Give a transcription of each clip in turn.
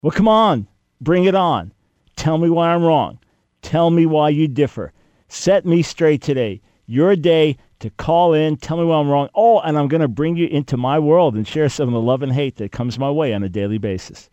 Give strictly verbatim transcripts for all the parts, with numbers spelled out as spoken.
Well, come on. Bring it on. Tell me why I'm wrong. Tell me why you differ. Set me straight today. Your day to call in, tell me why I'm wrong. Oh, and I'm going to bring you into my world and share some of the love and hate that comes my way on a daily basis.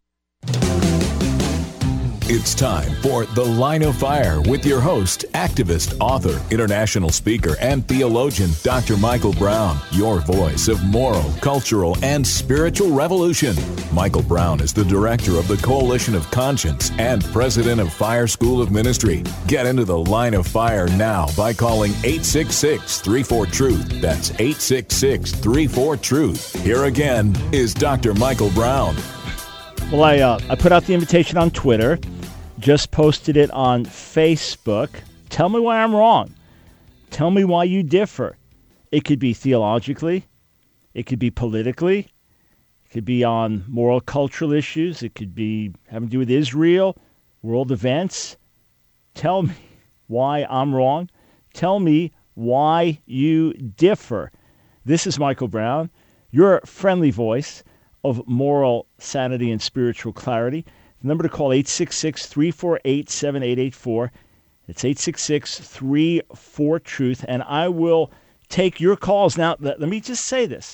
It's time for The Line of Fire with your host, activist, author, international speaker, and theologian, Doctor Michael Brown, your voice of moral, cultural, and spiritual revolution. Michael Brown is the director of the Coalition of Conscience and president of Fire School of Ministry. Get into The Line of Fire now by calling eight six six, three four, truth. That's eight six six, three four, truth. Here again is Doctor Michael Brown. Well, I uh, I put out the invitation on Twitter. Just posted it on Facebook. Tell me why I'm wrong. Tell me why you differ. It could be theologically. It could be politically. It could be on moral, cultural issues. It could be having to do with Israel, world events. Tell me why I'm wrong. Tell me why you differ. This is Michael Brown, your friendly voice of moral sanity and spiritual clarity. The number to call, eight six six, three four eight, seven eight eight four. It's eight six six, three four, truth. And I will take your calls. Now, let, let me just say this.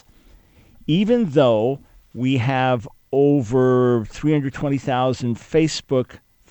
Even though we have over three hundred twenty thousand Facebook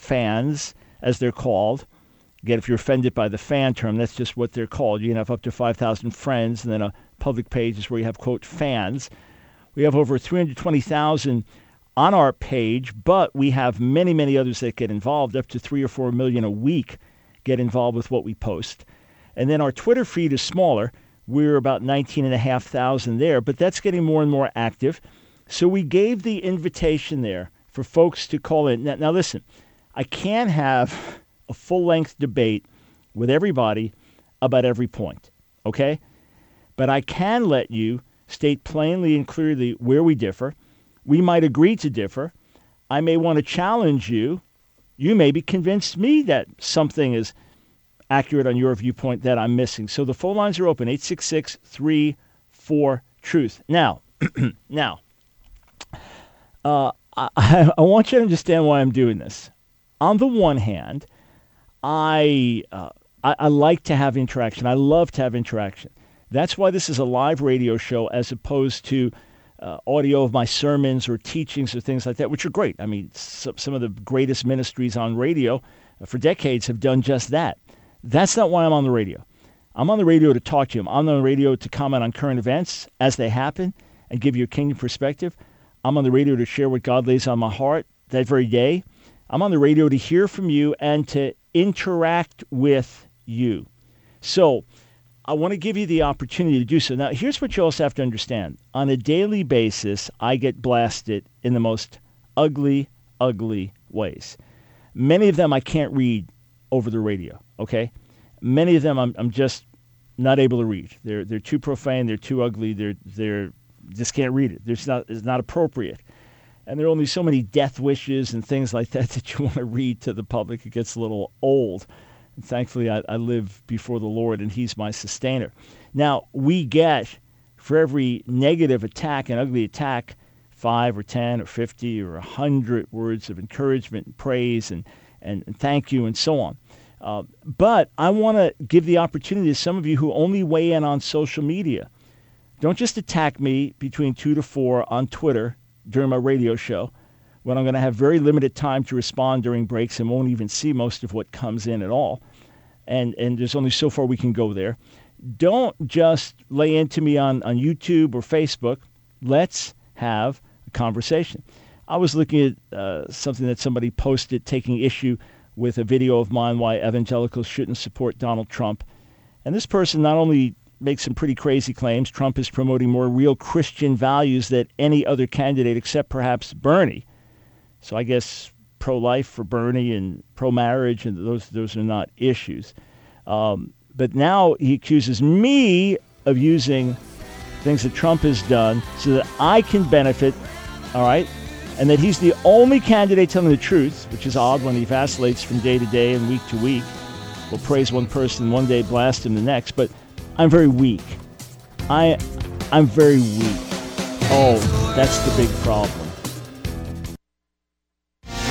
fans, as they're called, again, if you're offended by the fan term, that's just what they're called. You can have up to five thousand friends, and then a public page is where you have, quote, fans. We have over three hundred twenty thousand on our page, but we have many, many others that get involved. Up to three or four million a week get involved with what we post. And then our Twitter feed is smaller. We're about nineteen and a half thousand there, but that's getting more and more active. So we gave the invitation there for folks to call in. Now, now listen, I can't have a full-length debate with everybody about every point, okay? But I can let you state plainly and clearly where we differ. We might agree to differ. I may want to challenge you. You may be convinced me that something is accurate on your viewpoint that I'm missing. So the phone lines are open, eight six six, three four, truth. Now, now, uh, I, I want you to understand why I'm doing this. On the one hand, I, uh, I I like to have interaction. I love to have interaction. That's why this is a live radio show as opposed to Uh, audio of my sermons or teachings or things like that, which are great. I mean, so, some of the greatest ministries on radio uh, for decades have done just that. That's not why I'm on the radio. I'm on the radio to talk to you. I'm on the radio to comment on current events as they happen and give you a kingdom perspective. I'm on the radio to share what God lays on my heart that very day. I'm on the radio to hear from you and to interact with you. So I want to give you the opportunity to do so. Now, here's what you also have to understand. On a daily basis, I get blasted in the most ugly, ugly ways. Many of them I can't read over the radio, okay? Many of them I'm, I'm just not able to read. They're they're too profane, they're too ugly, they're they're just can't read it. It's not it's not appropriate. And there are only so many death wishes and things like that that you want to read to the public. It gets a little old. And thankfully, I, I live before the Lord, and He's my sustainer. Now, we get, for every negative attack, an ugly attack, five or ten or fifty or a hundred words of encouragement and praise and, and, and thank you and so on. Uh, but I want to give the opportunity to some of you who only weigh in on social media. Don't just attack me between two to four on Twitter during my radio show, when I'm going to have very limited time to respond during breaks and won't even see most of what comes in at all. And and there's only so far we can go there. Don't just lay into me on, on YouTube or Facebook. Let's have a conversation. I was looking at uh, something that somebody posted taking issue with a video of mine why evangelicals shouldn't support Donald Trump. And this person not only makes some pretty crazy claims, Trump is promoting more real Christian values than any other candidate except perhaps Bernie. So I guess pro-life for Bernie and pro-marriage, and those those are not issues. Um, but now he accuses me of using things that Trump has done so that I can benefit, all right, and that he's the only candidate telling the truth, which is odd when he vacillates from day to day and week to week. We'll praise one person one day, blast him the next, but I'm very weak. I, I'm very weak. Oh, that's the big problem.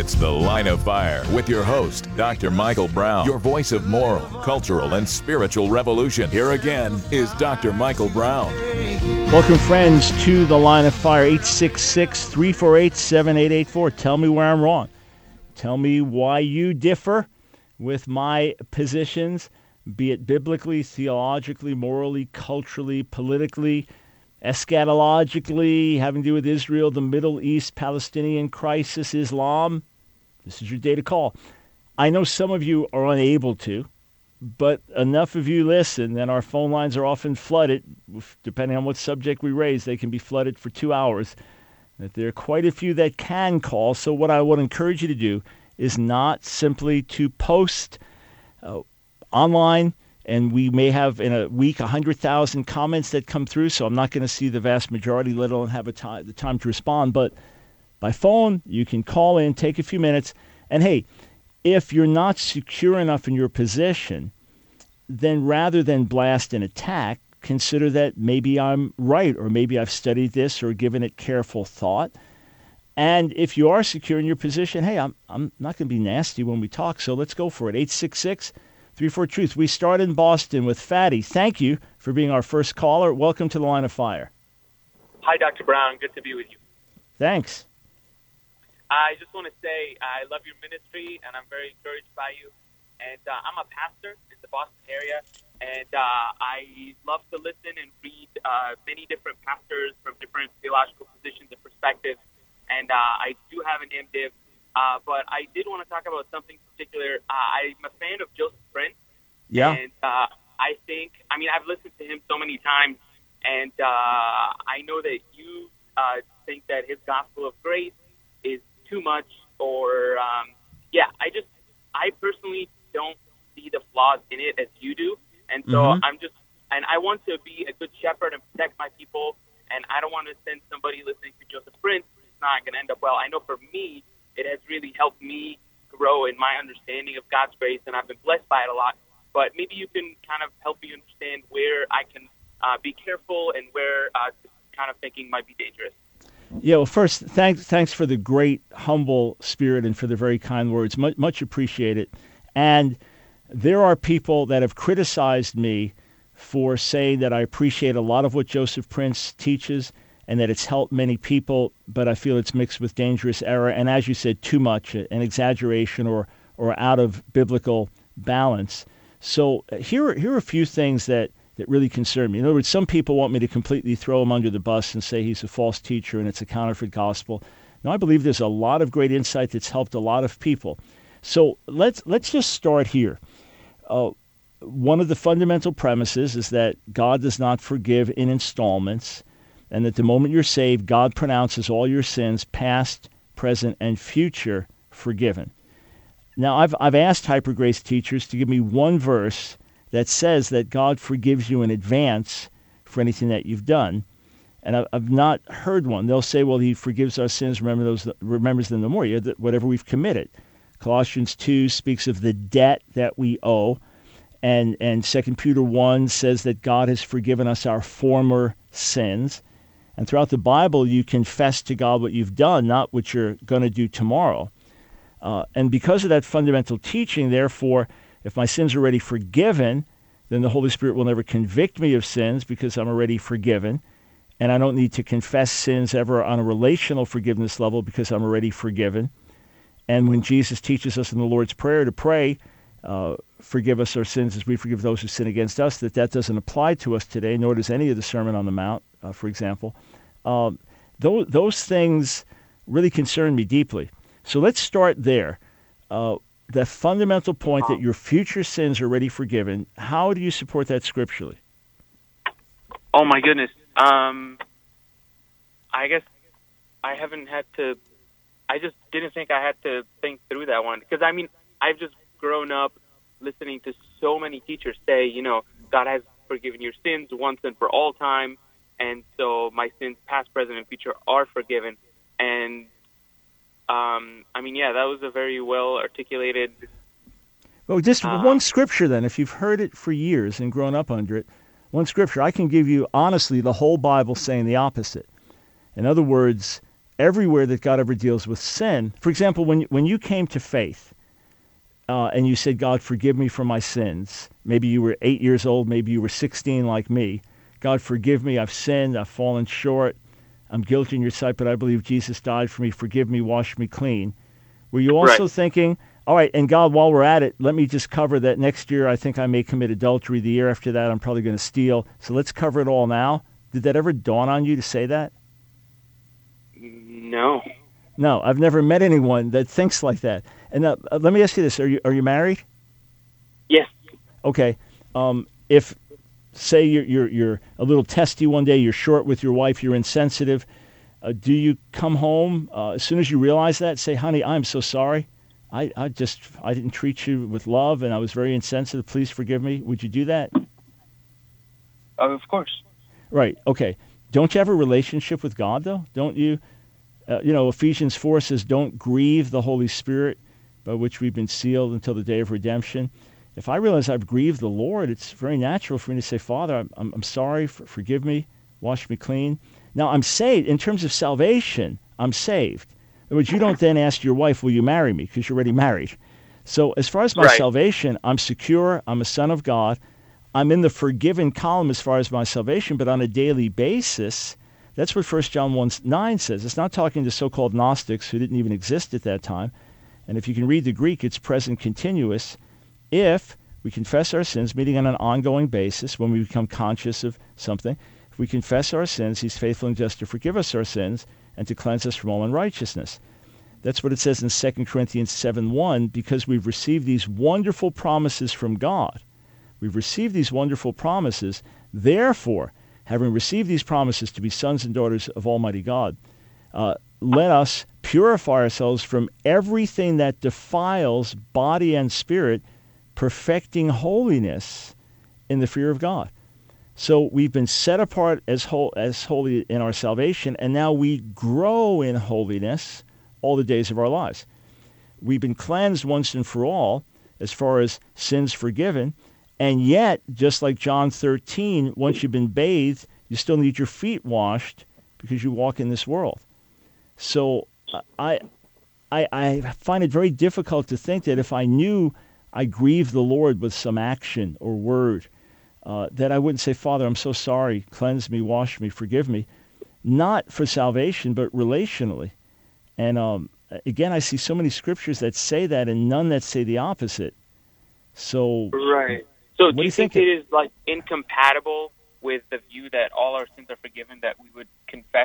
It's The Line of Fire with your host, Doctor Michael Brown, your voice of moral, cultural, and spiritual revolution. Here again is Doctor Michael Brown. Welcome, friends, to The Line of Fire, eight six six, three four eight, seven eight eight four. Tell me where I'm wrong. Tell me why you differ with my positions, be it biblically, theologically, morally, culturally, politically, eschatologically, having to do with Israel, the Middle East, Palestinian crisis, Islam. This is your day to call. I know some of you are unable to, but enough of you listen, and our phone lines are often flooded. Depending on what subject we raise, they can be flooded for two hours. That there are quite a few that can call, so what I would encourage you to do is not simply to post uh, online, and we may have in a week one hundred thousand comments that come through, so I'm not going to see the vast majority, let alone have a time, the time to respond. But by phone, you can call in, take a few minutes, and hey, if you're not secure enough in your position, then rather than blast an attack, consider that maybe I'm right, or maybe I've studied this or given it careful thought. And if you are secure in your position, hey, I'm I'm not going to be nasty when we talk, so let's go for it. eight six six, three four, truth. We start in Boston with Fatty. Thank you for being our first caller. Welcome to The Line of Fire. Hi, Doctor Brown. Good to be with you. Thanks. I just want to say I love your ministry, and I'm very encouraged by you. And uh, I'm a pastor in the Boston area, and uh, I love to listen and read uh, many different pastors from different theological positions and perspectives. And uh, I do have an MDiv, uh, but I did want to talk about something particular. Uh, I'm a fan of Joseph Prince. Yeah. And uh, I think, I mean, I've listened to him so many times, and uh, I know that you uh, think that his gospel of grace is too much, or, um, yeah, I just, I personally don't see the flaws in it as you do. And so mm-hmm. I'm just, and I want to be a good shepherd and protect my people, and I don't want to send somebody listening to Joseph Prince. Not going to end up well. I know for me, it has really helped me grow in my understanding of God's grace, and I've been blessed by it a lot. But maybe you can kind of help me understand where I can uh, be careful and where uh, this kind of thinking might be dangerous. Yeah, well, first, thanks thanks for the great, humble spirit and for the very kind words. Much, much appreciated. And there are people that have criticized me for saying that I appreciate a lot of what Joseph Prince teaches, and that it's helped many people, but I feel it's mixed with dangerous error, and as you said, too much, an exaggeration or or out of biblical balance. So uh, here, are, here are a few things that, that really concern me. In other words, some people want me to completely throw him under the bus and say he's a false teacher and it's a counterfeit gospel. Now, I believe there's a lot of great insight that's helped a lot of people. So let's let's just start here. Uh, one of the fundamental premises is that God does not forgive in installments, and that the moment you're saved, God pronounces all your sins, past, present, and future, forgiven. Now, I've I've asked Hypergrace teachers to give me one verse that says that God forgives you in advance for anything that you've done, and I've, I've not heard one. They'll say, well, he forgives our sins, remember those, remembers them no more, yeah, whatever we've committed. Colossians two speaks of the debt that we owe, and, and Second Peter one says that God has forgiven us our former sins. And throughout the Bible, you confess to God what you've done, not what you're going to do tomorrow. Uh, and because of that fundamental teaching, therefore, if my sins are already forgiven, then the Holy Spirit will never convict me of sins because I'm already forgiven. And I don't need to confess sins ever on a relational forgiveness level because I'm already forgiven. And when Jesus teaches us in the Lord's Prayer to pray, uh, forgive us our sins as we forgive those who sin against us, that that doesn't apply to us today, nor does any of the Sermon on the Mount, uh, for example. Um, those, those things really concern me deeply. So let's start there. Uh, the fundamental point that your future sins are already forgiven, how do you support that scripturally? Oh, my goodness. Um, I guess I haven't had to, I just didn't think I had to think through that one. Because, I mean, I've just grown up listening to so many teachers say, you know, God has forgiven your sins once and for all time. And so my sins, past, present, and future, are forgiven. And, um, I mean, yeah, that was a very well articulated. Well, just uh, one scripture then, if you've heard it for years and grown up under it, one scripture. I can give you, honestly, the whole Bible saying the opposite. In other words, everywhere that God ever deals with sin. For example, when when you came to faith uh, and you said, God, forgive me for my sins. Maybe you were eight years old. Maybe you were sixteen like me. God, forgive me. I've sinned. I've fallen short. I'm guilty in your sight, but I believe Jesus died for me. Forgive me. Wash me clean. Were you also Right. thinking, all right, and God, while we're at it, let me just cover that next year I think I may commit adultery. The year after that, I'm probably going to steal. So let's cover it all now. Did that ever dawn on you to say that? No. No, I've never met anyone that thinks like that. And uh, uh, let me ask you this: Are you are you married? Yes. Okay. Um, if say you're you're you're a little testy one day, you're short with your wife, you're insensitive. Uh, do you come home uh, as soon as you realize that? Say, honey, I'm so sorry. I, I just I didn't treat you with love, and I was very insensitive. Please forgive me. Would you do that? Uh, of course. Right. Okay. Don't you have a relationship with God, though? Don't you? Uh, you know, Ephesians four says, don't grieve the Holy Spirit by which we've been sealed until the day of redemption. If I realize I've grieved the Lord, it's very natural for me to say, Father, I'm, I'm, I'm sorry, for, forgive me, wash me clean. Now, I'm saved. In terms of salvation, I'm saved. In other words, you don't then ask your wife, will you marry me? Because you're already married. So as far as my Right. salvation, I'm secure. I'm a son of God. I'm in the forgiven column as far as my salvation, but on a daily basis, that's what First John one nine says. It's not talking to so-called Gnostics who didn't even exist at that time. And if you can read the Greek, it's present continuous. If we confess our sins, meaning on an ongoing basis, when we become conscious of something, if we confess our sins, he's faithful and just to forgive us our sins and to cleanse us from all unrighteousness. That's what it says in Second Corinthians seven one, because we've received these wonderful promises from God. We've received these wonderful promises. Therefore, having received these promises to be sons and daughters of Almighty God, uh, let us purify ourselves from everything that defiles body and spirit, perfecting holiness in the fear of God. So we've been set apart as whole, as holy in our salvation, and now we grow in holiness all the days of our lives. We've been cleansed once and for all as far as sins forgiven, and yet, just like John thirteen, once you've been bathed, you still need your feet washed because you walk in this world. So I, I, I find it very difficult to think that if I knew I grieved the Lord with some action or word, uh, that I wouldn't say, Father, I'm so sorry, cleanse me, wash me, forgive me, not for salvation, but relationally. And um, again, I see so many scriptures that say that and none that say the opposite. So, Right. So What do do you you think think? it is like incompatible with the view that all our sins are forgiven, that we would confess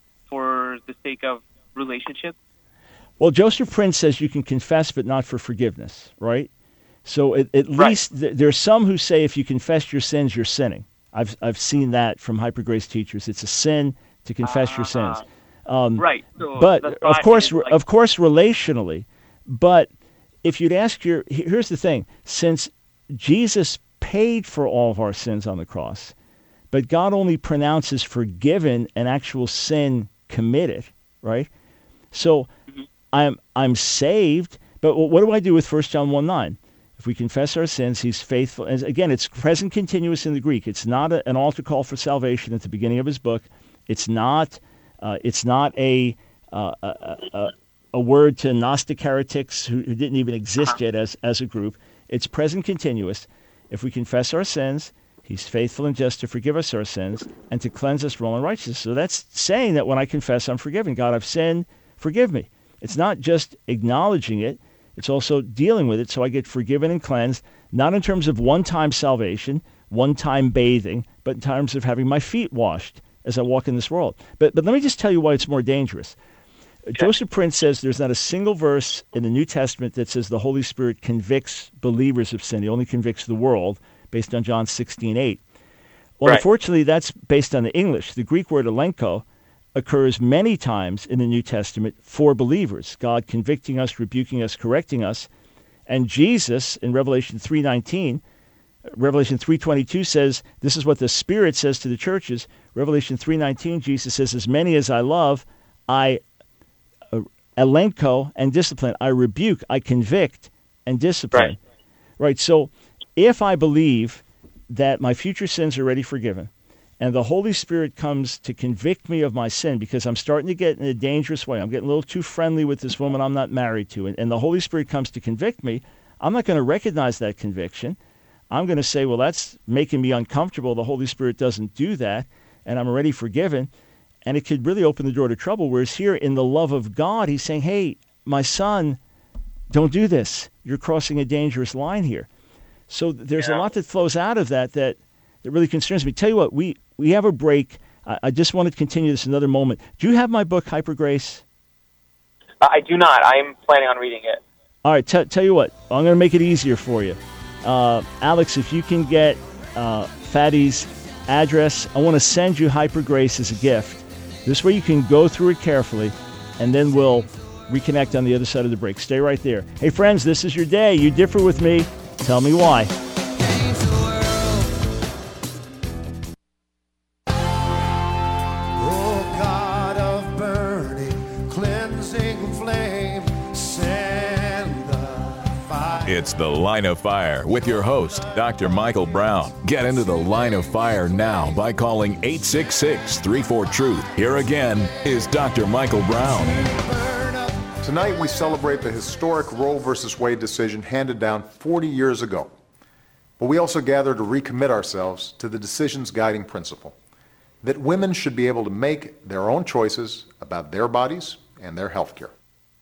for the sake of relationship? well, Joseph Prince says you can confess, but not for forgiveness, right? So at, at Right. least th- there are some who say if you confess your sins, you're sinning. I've I've seen that from Hyper Grace teachers. It's a sin to confess your sins. Um, Right. So but the of thought course, is, like, of course, relationally. But if you'd ask your, he- here's the thing: since Jesus paid for all of our sins on the cross, but God only pronounces forgiven an actual sin committed, right? So I'm I'm saved, but wh- what do I do with First John one nine? If we confess our sins, he's faithful. And again, it's present continuous in the Greek. It's not a, an altar call for salvation at the beginning of his book. It's not uh, it's not a, uh, a, a a word to Gnostic heretics who, who didn't even exist yet as, as a group. It's present continuous. If we confess our sins, he's faithful and just to forgive us our sins and to cleanse us from all unrighteousness. So that's saying that when I confess, I'm forgiven. God, I've sinned, forgive me. It's not just acknowledging it. It's also dealing with it so I get forgiven and cleansed, not in terms of one-time salvation, one-time bathing, but in terms of having my feet washed as I walk in this world. But but let me just tell you why it's more dangerous. Joseph Prince says there's not a single verse in the New Testament that says the Holy Spirit convicts believers of sin. He only convicts the world, based on John sixteen eight. Well, Right. unfortunately, that's based on the English. The Greek word elenko occurs many times in the New Testament for believers, God convicting us, rebuking us, correcting us. And Jesus, in Revelation three nineteen, Revelation three twenty-two says, this is what the Spirit says to the churches. Revelation three nineteen, Jesus says, as many as I love, I uh, elenko and discipline. I rebuke, I convict and discipline. Right. Right. So if I believe that my future sins are already forgiven, and the Holy Spirit comes to convict me of my sin because I'm starting to get in a dangerous way. I'm getting a little too friendly with this woman I'm not married to, and, and the Holy Spirit comes to convict me, I'm not going to recognize that conviction. I'm going to say, well, that's making me uncomfortable. The Holy Spirit doesn't do that, and I'm already forgiven, and it could really open the door to trouble, whereas here in the love of God, he's saying, hey, my son, don't do this. You're crossing a dangerous line here. So there's yeah. a lot that flows out of that that, that really concerns me. Tell you what, we, we have a break. I, I just wanted to continue this another moment. Do you have my book, Hyper Grace? Uh, I do not. I'm planning on reading it. All right, t- tell you what, I'm going to make it easier for you. Uh, Alex, if you can get uh, Fatty's address, I want to send you Hyper Grace as a gift. This way you can go through it carefully, and then we'll reconnect on the other side of the break. Stay right there. Hey, friends, this is your day. You differ with me. Tell me why. Oh, God of burning, cleansing flame, send the fire. It's The Line of Fire with your host, Doctor Michael Brown. Get into the Line of Fire now by calling eight six six, three four, truth. Here again is Doctor Michael Brown. Tonight we celebrate the historic Roe versus Wade decision handed down forty years ago. But we also gather to recommit ourselves to the decision's guiding principle, that women should be able to make their own choices about their bodies and their health care.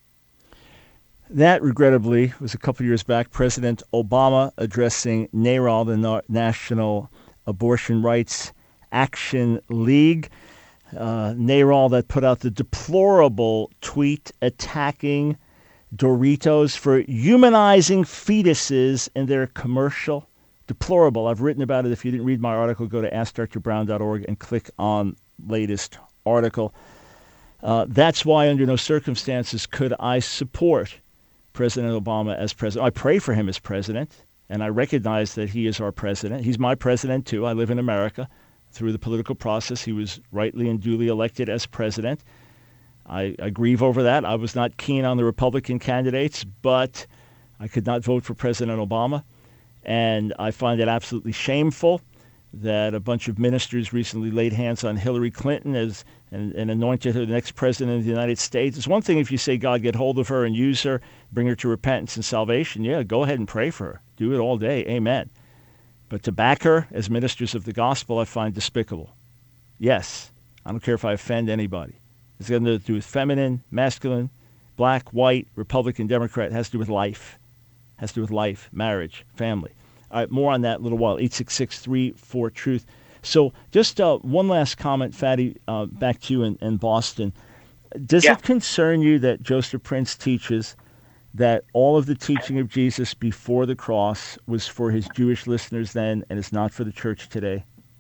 That, regrettably, was a couple years back, President Obama addressing NARAL, the National Abortion Rights Action League. Uh, NARAL that put out the deplorable tweet attacking Doritos for humanizing fetuses in their commercial. Deplorable. I've written about it. If you didn't read my article, go to ask dr brown dot org and click on latest article. Uh, that's why under no circumstances could I support President Obama as president. I pray for him as president, and I recognize that he is our president. He's my president, too. I live in America. Through the political process, he was rightly and duly elected as president. I, I grieve over that. I was not keen on the Republican candidates, but I could not vote for President Obama. And I find it absolutely shameful that a bunch of ministers recently laid hands on Hillary Clinton as and, and anointed her the next president of the United States. It's one thing if you say, God, get hold of her and use her, bring her to repentance and salvation. Yeah, go ahead and pray for her. Do it all day. Amen. But to back her as ministers of the gospel, I find despicable. Yes, I don't care if I offend anybody. It's got nothing to do with feminine, masculine, black, white, Republican, Democrat. It has to do with life. It has to do with life, marriage, family. All right, more on that in a little while. eight six six, three four, truth. So just uh, one last comment, Fatty, uh, back to you in, in Boston. Does yeah. it concern you that Joseph Prince teaches that all of the teaching of Jesus before the cross was for his Jewish listeners then and is not for the church today?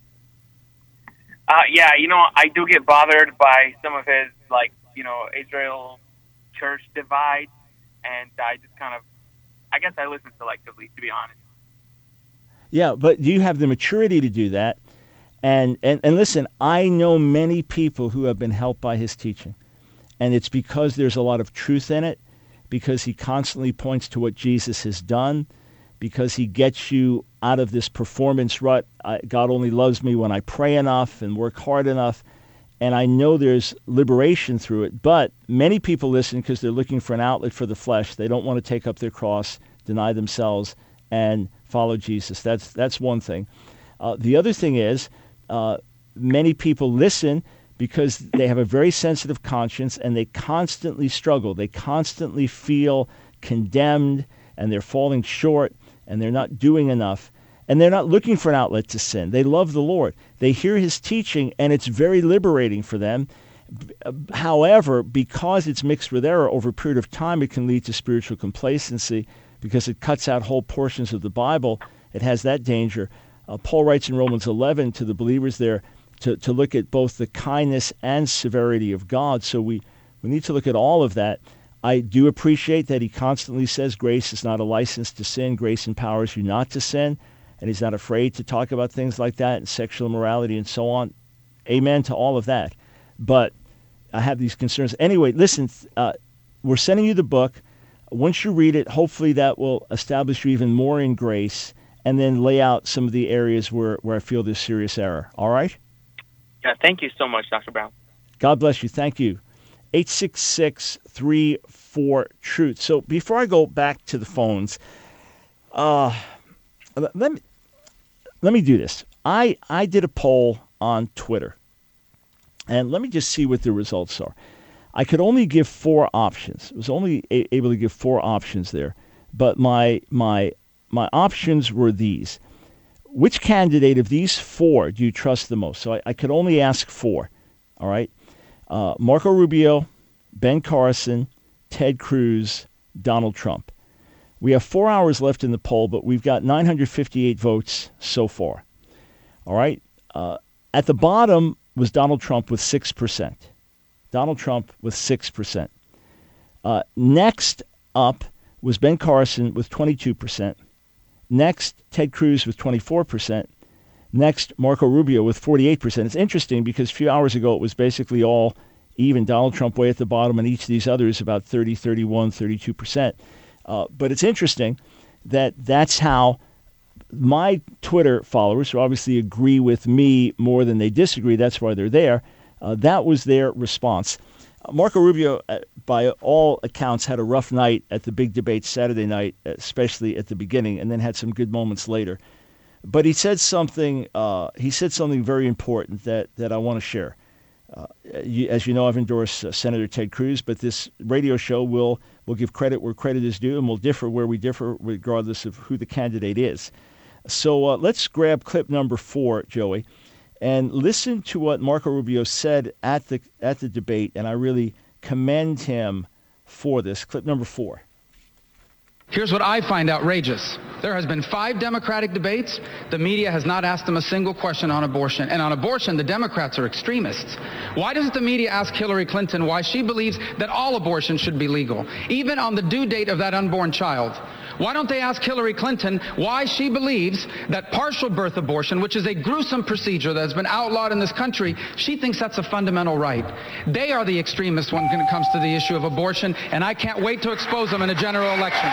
Uh, yeah, you know, I do get bothered by some of his, like, you know, Israel church divide, and I just kind of, I guess I listen selectively, to be honest. Yeah, but you have the maturity to do that. And, and, and listen, I know many people who have been helped by his teaching, and it's because there's a lot of truth in it, because he constantly points to what Jesus has done, because he gets you out of this performance rut. I, God only loves me when I pray enough and work hard enough. And I know there's liberation through it. But many people listen because they're looking for an outlet for the flesh. They don't want to take up their cross, deny themselves, and follow Jesus. That's, that's one thing. Uh, the other thing is uh, many people listen because they have a very sensitive conscience and they constantly struggle. They constantly feel condemned and they're falling short and they're not doing enough. And they're not looking for an outlet to sin. They love the Lord. They hear his teaching and it's very liberating for them. However, because it's mixed with error over a period of time, it can lead to spiritual complacency because it cuts out whole portions of the Bible. It has that danger. Uh, Paul writes in Romans eleven to the believers there, To, to look at both the kindness and severity of God. So we, we need to look at all of that. I do appreciate that he constantly says grace is not a license to sin. Grace empowers you not to sin. And he's not afraid to talk about things like that and sexual immorality and so on. Amen to all of that. But I have these concerns. Anyway, listen, uh, we're sending you the book. Once you read it, hopefully that will establish you even more in grace and then lay out some of the areas where, where I feel there's serious error. All right? Yeah, thank you so much, Doctor Brown. God bless you. Thank you. eight six six, three four, truth. So before I go back to the phones, uh, let me let me do this. I, I did a poll on Twitter, and let me just see what the results are. I could only give four options. I was only a- able to give four options there, but my my my options were these. Which candidate of these four do you trust the most? So I, I could only ask four, all right? Uh, Marco Rubio, Ben Carson, Ted Cruz, Donald Trump. We have four hours left in the poll, but we've got nine hundred fifty-eight votes so far, all right? Uh, at the bottom was Donald Trump with six percent. Donald Trump with six percent. Uh, next up was Ben Carson with twenty-two percent. Next, Ted Cruz with twenty-four percent. Next, Marco Rubio with forty-eight percent. It's interesting because a few hours ago it was basically all even. Donald Trump way at the bottom and each of these others about thirty, thirty-one, thirty-two percent. Uh, but it's interesting that that's how my Twitter followers, who obviously agree with me more than they disagree, that's why they're there, uh, that was their response. Uh, Marco Rubio, uh, by all accounts, had a rough night at the big debate Saturday night, especially at the beginning, and then had some good moments later. But he said something. Uh, he said something very important that, that I want to share. Uh, you, as you know, I've endorsed uh, Senator Ted Cruz, but this radio show will will give credit where credit is due, and will differ where we differ, regardless of who the candidate is. So uh, let's grab clip number four, Joey, and listen to what Marco Rubio said at the at the debate, and I really commend him for this. Clip number four. Here's what I find outrageous. There has been five Democratic debates. The media has not asked them a single question on abortion. And on abortion, the Democrats are extremists. Why doesn't the media ask Hillary Clinton why she believes that all abortion should be legal, even on the due date of that unborn child? Why don't they ask Hillary Clinton why she believes that partial birth abortion, which is a gruesome procedure that has been outlawed in this country, she thinks that's a fundamental right? They are the extremists when it comes to the issue of abortion, and I can't wait to expose them in a general election.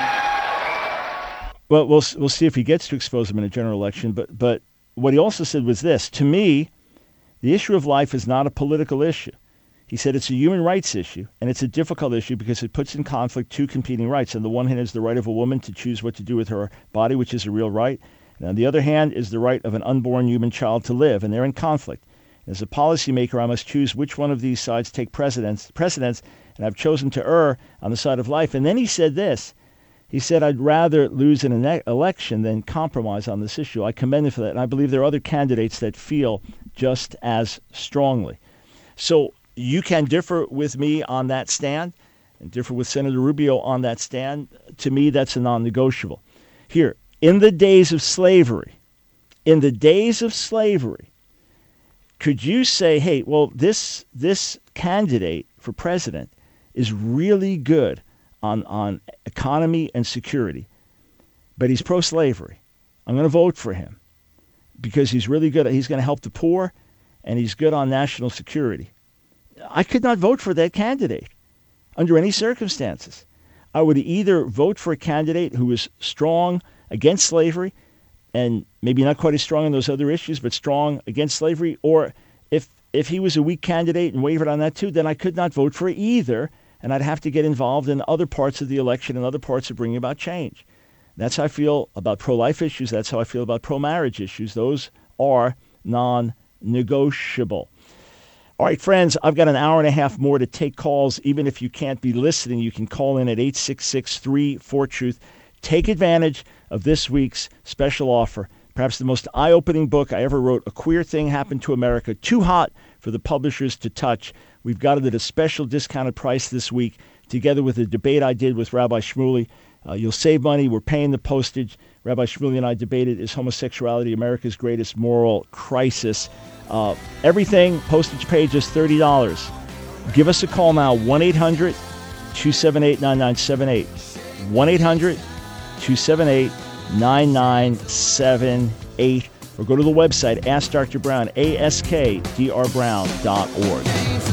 Well, we'll we'll see if he gets to expose them in a general election. But but what he also said was this: to me, the issue of life is not a political issue. He said it's a human rights issue, and it's a difficult issue because it puts in conflict two competing rights. On the one hand is the right of a woman to choose what to do with her body, which is a real right. And on the other hand is the right of an unborn human child to live, and they're in conflict. As a policymaker, I must choose which one of these sides take precedence, precedence, and I've chosen to err on the side of life. And then he said this. He said, I'd rather lose an election than compromise on this issue. I commend him for that, and I believe there are other candidates that feel just as strongly. So you can differ with me on that stand and differ with Senator Rubio on that stand. To me, that's a non-negotiable. Here, in the days of slavery, in the days of slavery, could you say, hey, well, this this candidate for president is really good on, on economy and security, but he's pro-slavery. I'm going to vote for him because he's really good. He's going to help the poor, and he's good on national security. I could not vote for that candidate under any circumstances. I would either vote for a candidate who is strong against slavery and maybe not quite as strong on those other issues, but strong against slavery, or if if he was a weak candidate and wavered on that too, then I could not vote for either, and I'd have to get involved in other parts of the election and other parts of bringing about change. That's how I feel about pro-life issues. That's how I feel about pro-marriage issues. Those are non-negotiable. All right, friends, I've got an hour and a half more to take calls. Even if you can't be listening, you can call in at eight six six, three four, truth. Take advantage of this week's special offer. Perhaps the most eye-opening book I ever wrote, A Queer Thing Happened to America. Too hot for the publishers to touch. We've got it at a special discounted price this week, together with a debate I did with Rabbi Shmuley. Uh, you'll save money. We're paying the postage. Rabbi Shmuley and I debated, is homosexuality America's greatest moral crisis? Uh, everything, postage paid, just thirty dollars. Give us a call now, one eight hundred, two seven eight, nine nine seven eight. one eight hundred, two seven eight, nine nine seven eight. Or go to the website, Ask Doctor Brown, A S K D R brown dot org.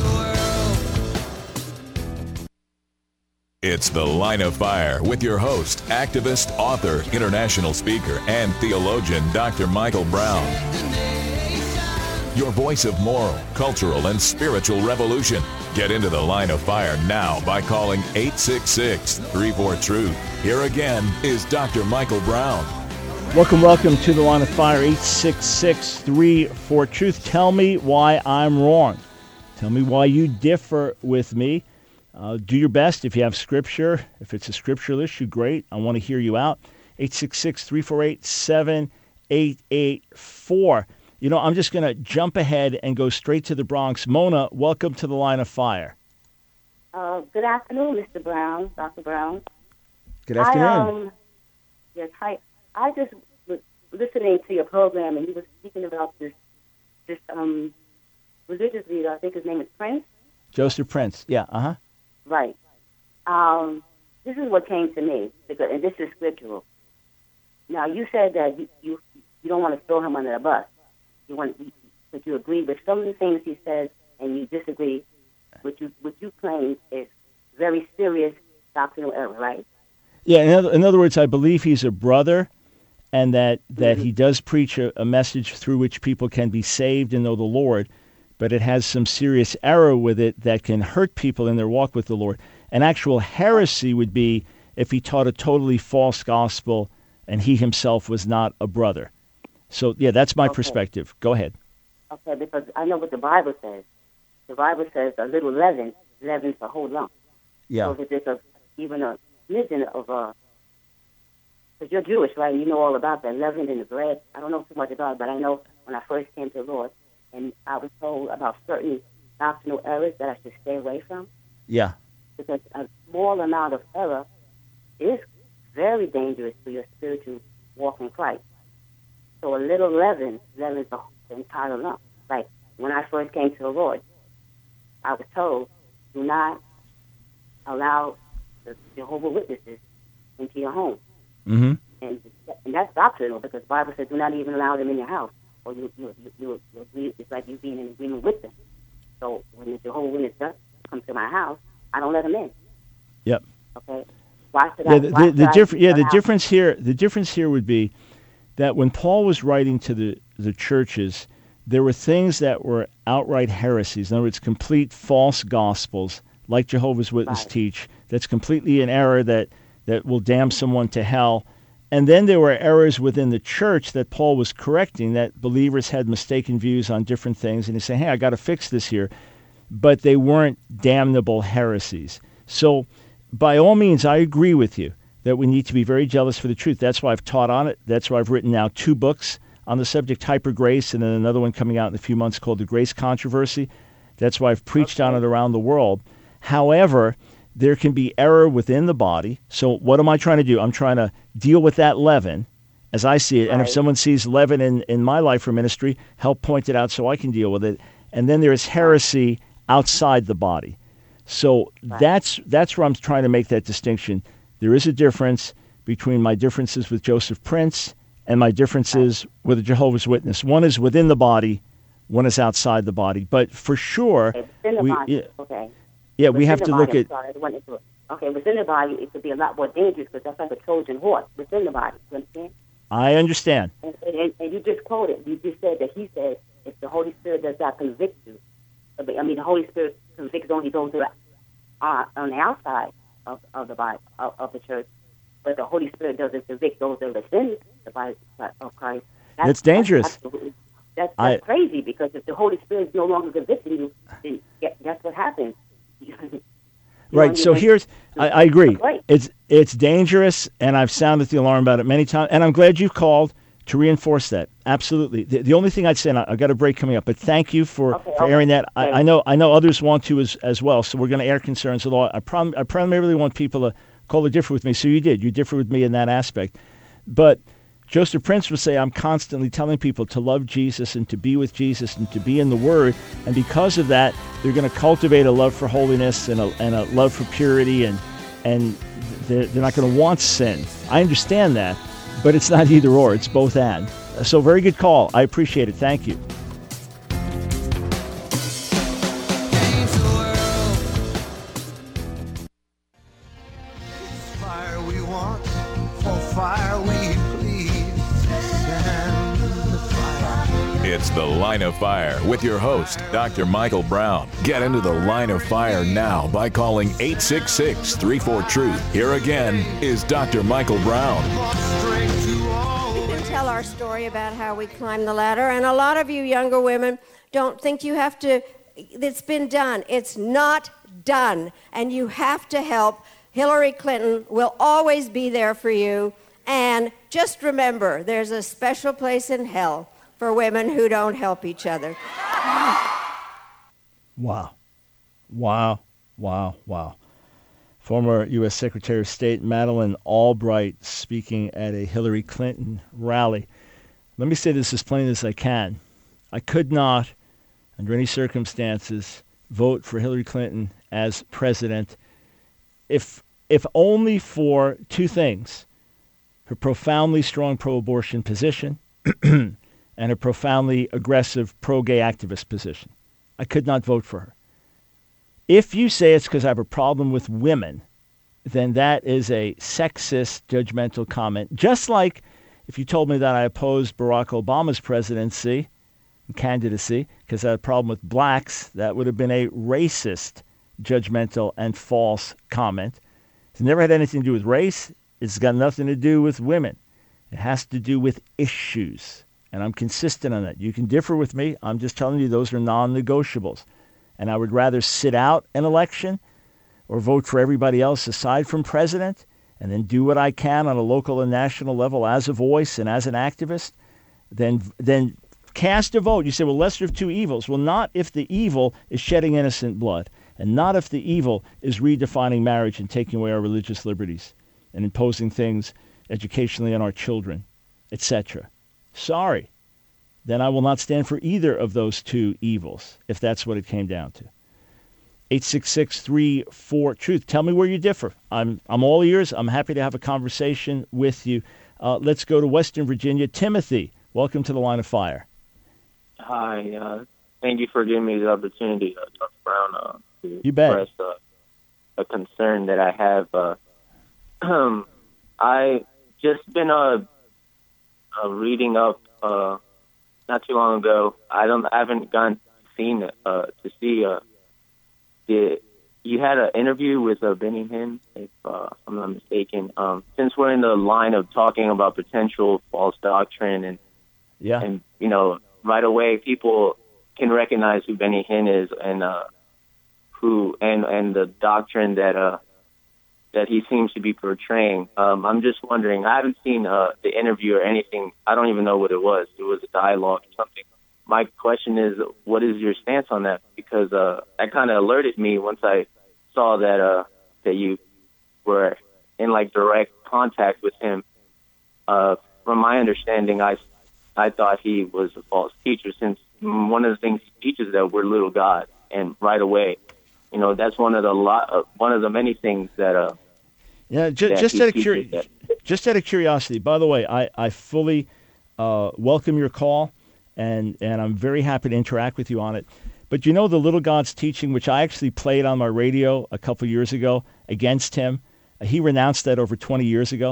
It's The Line of Fire with your host, activist, author, international speaker, and theologian, Doctor Michael Brown. your voice of moral, cultural, and spiritual revolution. Get into the Line of Fire now by calling eight six six, three four, truth. Here again is Doctor Michael Brown. Welcome, welcome to the Line of Fire, eight six six, three four, truth. Tell me why I'm wrong. Tell me why you differ with me. Uh, do your best if you have scripture. If it's a scriptural issue, great. I want to hear you out. eight six six, three four eight, seven eight eight four. You know, I'm just going to jump ahead and go straight to the Bronx. Mona, welcome to the Line of Fire. Uh, good afternoon, Mister Brown, Doctor Brown. Good afternoon. I, um, yes, hi. I just was listening to your program, and you were speaking about this this um, religious leader. I think his name is Prince. Joseph Prince. Yeah. Uh huh. Right. Um, this is what came to me, because, and this is scriptural. Now, you said that you you, you don't want to throw him under the bus. You want, but you agree with some of the things he says, and you disagree. What you what you claim is very serious doctrinal error, right? Yeah. In other, in other words, I believe he's a brother, and that, that mm-hmm. he does preach a, a message through which people can be saved and know the Lord, but it has some serious error with it that can hurt people in their walk with the Lord. An actual heresy would be if he taught a totally false gospel and he himself was not a brother. So, yeah, that's my okay. perspective. Go ahead. Okay, because I know what the Bible says. The Bible says a little leaven leavens the whole lump. Yeah. So if there's a, even a smidgen of a, because you're Jewish, right? You know all about that leaven in the bread. I don't know too much about it, but I know when I first came to the Lord, and I was told about certain doctrinal errors that I should stay away from. Yeah. Because a small amount of error is very dangerous to your spiritual walk in Christ. So a little leaven leavens the entire lump. Like when I first came to the Lord, I was told, do not allow the Jehovah's Witnesses into your home. Mm-hmm. And, and that's doctrinal, because the Bible says do not even allow them in your house, or you, you, you, you, you agree, it's like you being in agreement with them. So when the Jehovah's Witness does come to my house, I don't let them in. Yep. Okay. Why should yeah, I? The, why the, the should diff- I yeah, the house? difference here, the difference here would be that when Paul was writing to the, the churches, there were things that were outright heresies. In other words, complete false gospels, like Jehovah's Witnesses right. teach. That's completely an error that, that will damn someone to hell. And then there were errors within the church that Paul was correcting, that believers had mistaken views on different things. And he's saying, hey, I got to fix this here. But they weren't damnable heresies. So by all means, I agree with you that we need to be very jealous for the truth. That's why I've taught on it. That's why I've written now two books on the subject, Hyper Grace, and then another one coming out in a few months called The Grace Controversy. That's why I've preached okay. on it around the world. However, there can be error within the body. So what am I trying to do? I'm trying to deal with that leaven as I see it. Right. And if someone sees leaven in, in my life or ministry, help point it out so I can deal with it. And then there's heresy outside the body. So right. that's that's where I'm trying to make that distinction. There is a difference between my differences with Joseph Prince and my differences right. with a Jehovah's Witness. One is within the body, one is outside the body. But for sure, okay, within the we, body. Yeah, okay. yeah within we have to body, look at... Sorry, okay, within the body, it could be a lot more dangerous because that's like a Trojan horse within the body. You understand? I understand. And, and, and you just quoted, you just said that he said, if the Holy Spirit does not convict you, I mean, the Holy Spirit convicts only those who are uh, on the outside of, of the body, of, of the church, but the Holy Spirit doesn't convict those that are within the body of Christ. That's, that's dangerous. That's, that's, that's I, crazy, because if the Holy Spirit is no longer convicting you, then yeah, that's what happens. Right. So here's, I, I agree. It's it's dangerous, and I've sounded the alarm about it many times, and I'm glad you called to reinforce that. Absolutely. The, the only thing I'd say, and I, I've got a break coming up, but thank you for, okay, for okay. airing that. I, I know I know others want to as as well, so we're going to air concerns. Although I, prom- I primarily want people to call to differ with me, so you did. You differ with me in that aspect. But Joseph Prince would say, I'm constantly telling people to love Jesus and to be with Jesus and to be in the Word, and because of that, they're going to cultivate a love for holiness and a, and a love for purity, and and they're, they're not going to want sin. I understand that, but it's not either or, it's both and. So very good call. I appreciate it. Thank you. Fire we want, for fire we please. Send the fire. It's the Line Line of Fire with your host, Doctor Michael Brown. Get into the Line of Fire now by calling eight six six, three four, TRUTH. Here again is Doctor Michael Brown. We can tell our story about how we climbed the ladder, and a lot of you younger women don't think you have to, it's been done. It's not done, and you have to help. Hillary Clinton will always be there for you. And just remember, there's a special place in hell for women who don't help each other. Wow. Wow. Wow. Wow. Former U S Secretary of State Madeleine Albright speaking at a Hillary Clinton rally. Let me say this as plain as I can. I could not, under any circumstances, vote for Hillary Clinton as president if if only for two things: her profoundly strong pro-abortion position and a profoundly aggressive pro-gay activist position. I could not vote for her. If you say it's because I have a problem with women, then that is a sexist, judgmental comment. Just like if you told me that I opposed Barack Obama's presidency and candidacy because I had a problem with blacks, that would have been a racist, judgmental, and false comment. It's never had anything to do with race. It's got nothing to do with women. It has to do with issues. And I'm consistent on that. You can differ with me. I'm just telling you those are non-negotiables. And I would rather sit out an election or vote for everybody else aside from president and then do what I can on a local and national level as a voice and as an activist than, than cast a vote. You say, well, lesser of two evils. Well, not if the evil is shedding innocent blood, and not if the evil is redefining marriage and taking away our religious liberties and imposing things educationally on our children, et cetera. Sorry. Then I will not stand for either of those two evils, if that's what it came down to. eight six six, three four, TRUTH. Tell me where you differ. I'm I'm all ears. I'm happy to have a conversation with you. Uh, let's go to Western Virginia. Timothy, welcome to the Line of Fire. Hi. Uh, thank you for giving me the opportunity, uh, Doctor Brown, uh, to you bet. express uh, a concern that I have. Uh, I just been uh, uh, reading up uh, not too long ago. I don't. I haven't gone seen it uh, to see. Uh, the you had an interview with uh, Benny Hinn, if uh, I'm not mistaken. Um, since we're in the line of talking about potential false doctrine, and yeah, and you know, right away people can recognize who Benny Hinn is and uh, who and and the doctrine that uh. that he seems to be portraying. Um, I'm just wondering, I haven't seen uh, the interview or anything. I don't even know what it was. It was a dialogue or something. My question is, what is your stance on that? Because uh, that kind of alerted me once I saw that uh, that you were in like direct contact with him. Uh, from my understanding, I, I thought he was a false teacher, since one of the things he teaches is that we're little God, and right away, you know, that's one of the lot, uh, one of the many things that. Uh, yeah, ju- that just out of curi- curi- just out of curiosity. By the way, I I fully uh, welcome your call, and and I'm very happy to interact with you on it. But you know, the Little God's teaching, which I actually played on my radio a couple years ago against him, uh, he renounced that over twenty years ago.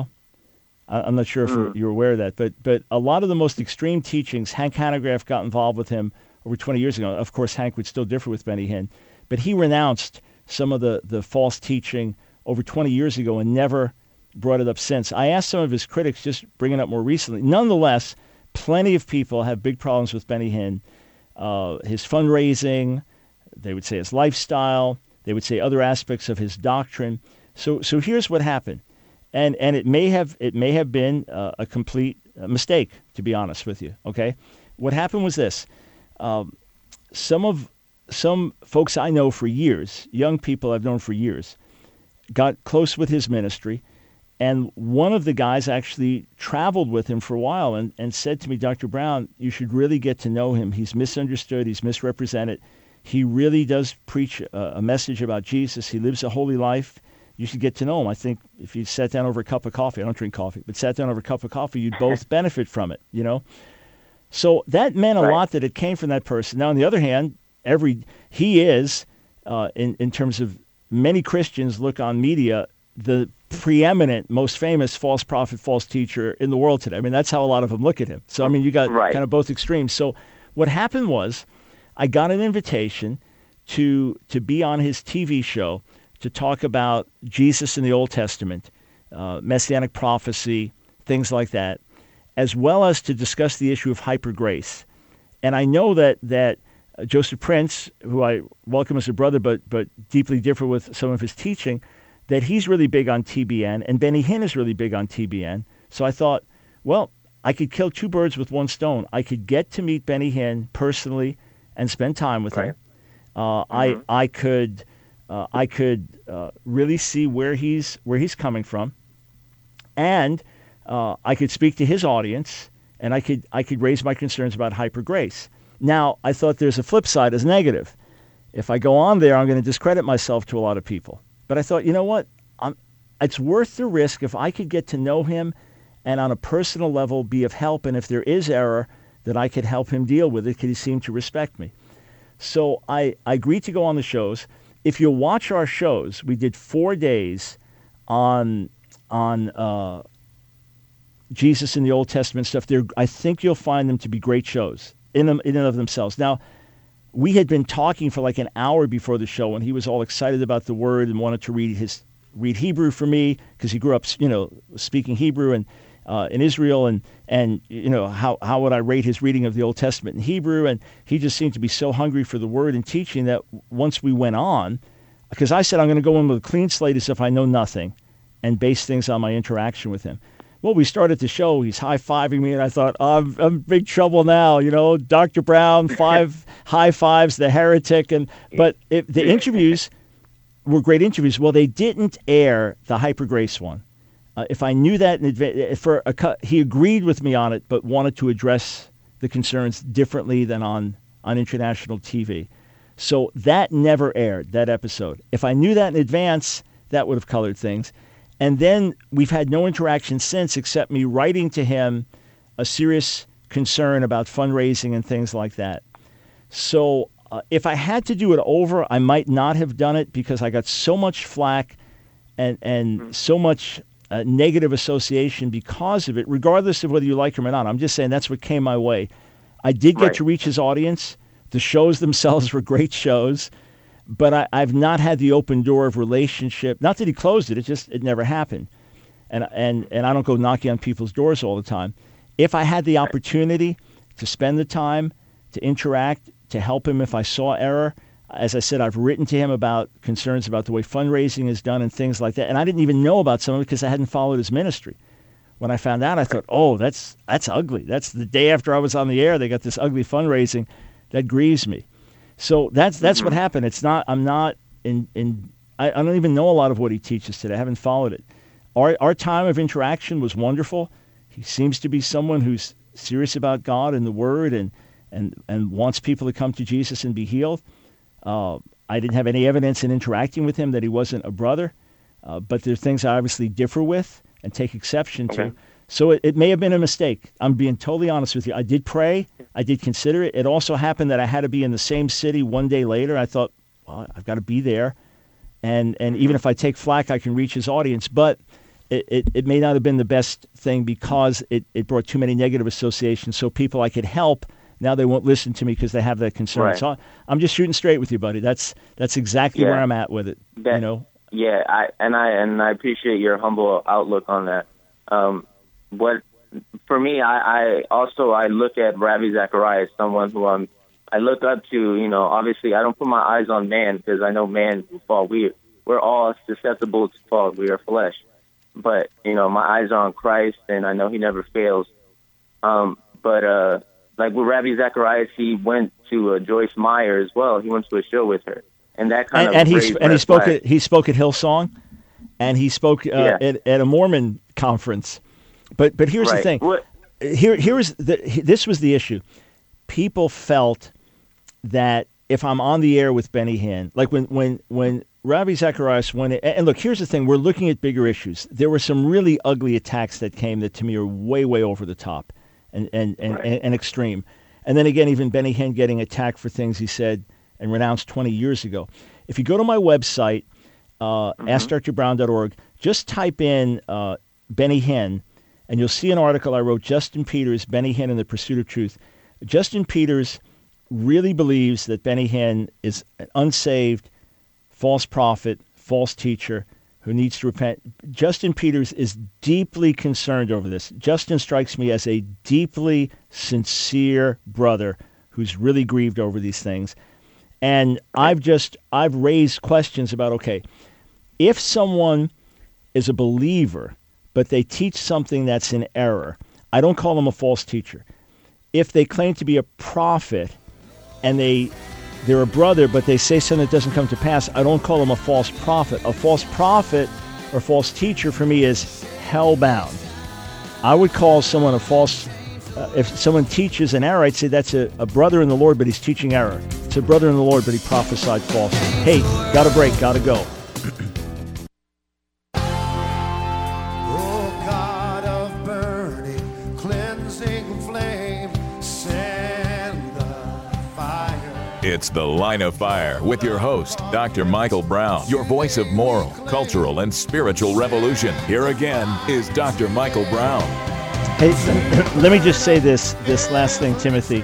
I, I'm not sure if mm. you're aware of that, but but a lot of the most extreme teachings, Hank Hanegraaff got involved with him over twenty years ago. Of course, Hank would still differ with Benny Hinn. But he renounced some of the, the false teaching over twenty years ago and never brought it up since. I asked some of his critics, just bringing it up more recently. Nonetheless, plenty of people have big problems with Benny Hinn. Uh, his fundraising, they would say his lifestyle, they would say other aspects of his doctrine. So so here's what happened. And and it may have it may have been uh, a complete uh, mistake, to be honest with you, okay? What happened was this. Um, some of Some folks I know for years, young people I've known for years, got close with his ministry, and one of the guys actually traveled with him for a while and, and said to me, Doctor Brown, you should really get to know him. He's misunderstood. He's misrepresented. He really does preach a, a message about Jesus. He lives a holy life. You should get to know him. I think if you sat down over a cup of coffee, I don't drink coffee, but sat down over a cup of coffee, you'd both benefit from it, you know? So that meant a right. lot that it came from that person. Now, on the other hand, Every he is, uh, in in terms of many Christians look on media, the preeminent, most famous false prophet, false teacher in the world today. I mean, that's how a lot of them look at him. So I mean, you got right. kind of both extremes. So what happened was I got an invitation to to be on his T V show to talk about Jesus in the Old Testament, uh, Messianic prophecy, things like that, as well as to discuss the issue of hyper grace. And I know that that uh, Joseph Prince, who I welcome as a brother, but but deeply differ with some of his teaching, that he's really big on T B N, and Benny Hinn is really big on T B N. So I thought, well, I could kill two birds with one stone. I could get to meet Benny Hinn personally and spend time with right. him. Uh, mm-hmm. I I could uh, I could uh, really see where he's where he's coming from, and uh, I could speak to his audience, and I could I could raise my concerns about hyper grace. Now, I thought there's a flip side as negative. If I go on there, I'm going to discredit myself to a lot of people. But I thought, you know what? I'm, it's worth the risk if I could get to know him and on a personal level be of help. And if there is error, that I could help him deal with it because he seemed to respect me. So I, I agreed to go on the shows. If you watch our shows, we did four days on on uh, Jesus in the Old Testament stuff. There, I think you'll find them to be great shows in them in and of themselves. Now, we had been talking for like an hour before the show, and he was all excited about the word and wanted to read his read Hebrew for me because he grew up, you know, speaking Hebrew and uh, in Israel, and and you know how how would I rate his reading of the Old Testament in Hebrew? And he just seemed to be so hungry for the word and teaching that once we went on, because I said I'm going to go in with a clean slate as if I know nothing, and base things on my interaction with him. Well, we started the show. He's high-fiving me, and I thought, oh, I'm, I'm in big trouble now. You know, Doctor Brown, five high fives, the heretic. And But it, the interviews were great interviews. Well, they didn't air the Hyper Grace one. Uh, if I knew that in advance, for a, he agreed with me on it, but wanted to address the concerns differently than on, on international T V. So that never aired, that episode. If I knew that in advance, that would have colored things. And then we've had no interaction since except me writing to him a serious concern about fundraising and things like that. So uh, if I had to do it over, I might not have done it because I got so much flack and, and mm-hmm. so much uh, negative association because of it, regardless of whether you like him or not. I'm just saying that's what came my way. I did get right. to reach his audience. The shows themselves were great shows. But I, I've not had the open door of relationship. Not that he closed it; it just it never happened. And and and I don't go knocking on people's doors all the time. If I had the opportunity to spend the time to interact, to help him if I saw error, as I said, I've written to him about concerns about the way fundraising is done and things like that. And I didn't even know about some of it because I hadn't followed his ministry. When I found out, I thought, oh, that's that's ugly. That's the day after I was on the air. They got this ugly fundraising that grieves me. So that's that's mm-hmm. what happened. It's not. I'm not in. in I, I don't even know a lot of what he teaches today. I haven't followed it. Our our time of interaction was wonderful. He seems to be someone who's serious about God and the Word, and and and wants people to come to Jesus and be healed. Uh, I didn't have any evidence in interacting with him that he wasn't a brother, uh, but there are things I obviously differ with and take exception okay. to. So it, it may have been a mistake. I'm being totally honest with you. I did pray. I did consider it. It also happened that I had to be in the same city one day later. I thought, well, I've got to be there. And and even if I take flack, I can reach his audience. But it, it, it may not have been the best thing because it, it brought too many negative associations. So people I could help, now they won't listen to me because they have that concern. Right. So I'm just shooting straight with you, buddy. That's that's exactly yeah. where I'm at with it. That, you know? Yeah, I and I and I appreciate your humble outlook on that. Um, What for me, I, I also I look at Ravi Zacharias, someone who I'm I look up to. You know, obviously I don't put my eyes on man because I know man will fall. We we're all susceptible to fall. We are flesh, but you know my eyes are on Christ, and I know He never fails. Um, but uh, like with Ravi Zacharias, he went to uh, Joyce Meyer as well. He went to a show with her, and that kind and, of and he and he spoke flag. at he spoke at Hillsong, and he spoke uh, yeah. at, at a Mormon conference. But but here's right. the thing. What? Here here is the this was the issue. People felt that if I'm on the air with Benny Hinn, like when when when Ravi Zacharias went in, and look, here's the thing: we're looking at bigger issues. There were some really ugly attacks that came that to me are way way over the top, and and and, right. and, and extreme. And then again, even Benny Hinn getting attacked for things he said and renounced twenty years ago. If you go to my website, uh, mm-hmm. ask dr brown dot org, just type in uh, Benny Hinn. And you'll see an article I wrote, Justin Peters, Benny Hinn and the Pursuit of Truth. Justin Peters really believes that Benny Hinn is an unsaved, false prophet, false teacher who needs to repent. Justin Peters is deeply concerned over this. Justin strikes me as a deeply sincere brother who's really grieved over these things. And I've just, I've raised questions about, okay, if someone is a believer, but they teach something that's in error, I don't call them a false teacher. If they claim to be a prophet and they, they're a brother, but they say something that doesn't come to pass, I don't call them a false prophet. A false prophet or false teacher for me is hell-bound. I would call someone a false, uh, if someone teaches an error, I'd say that's a, a brother in the Lord, but he's teaching error. It's a brother in the Lord, but he prophesied falsely. Hey, got a break, got to go. It's The Line of Fire with your host, Doctor Michael Brown, your voice of moral, cultural, and spiritual revolution. Here again is Doctor Michael Brown. Hey, let me just say this this last thing, Timothy.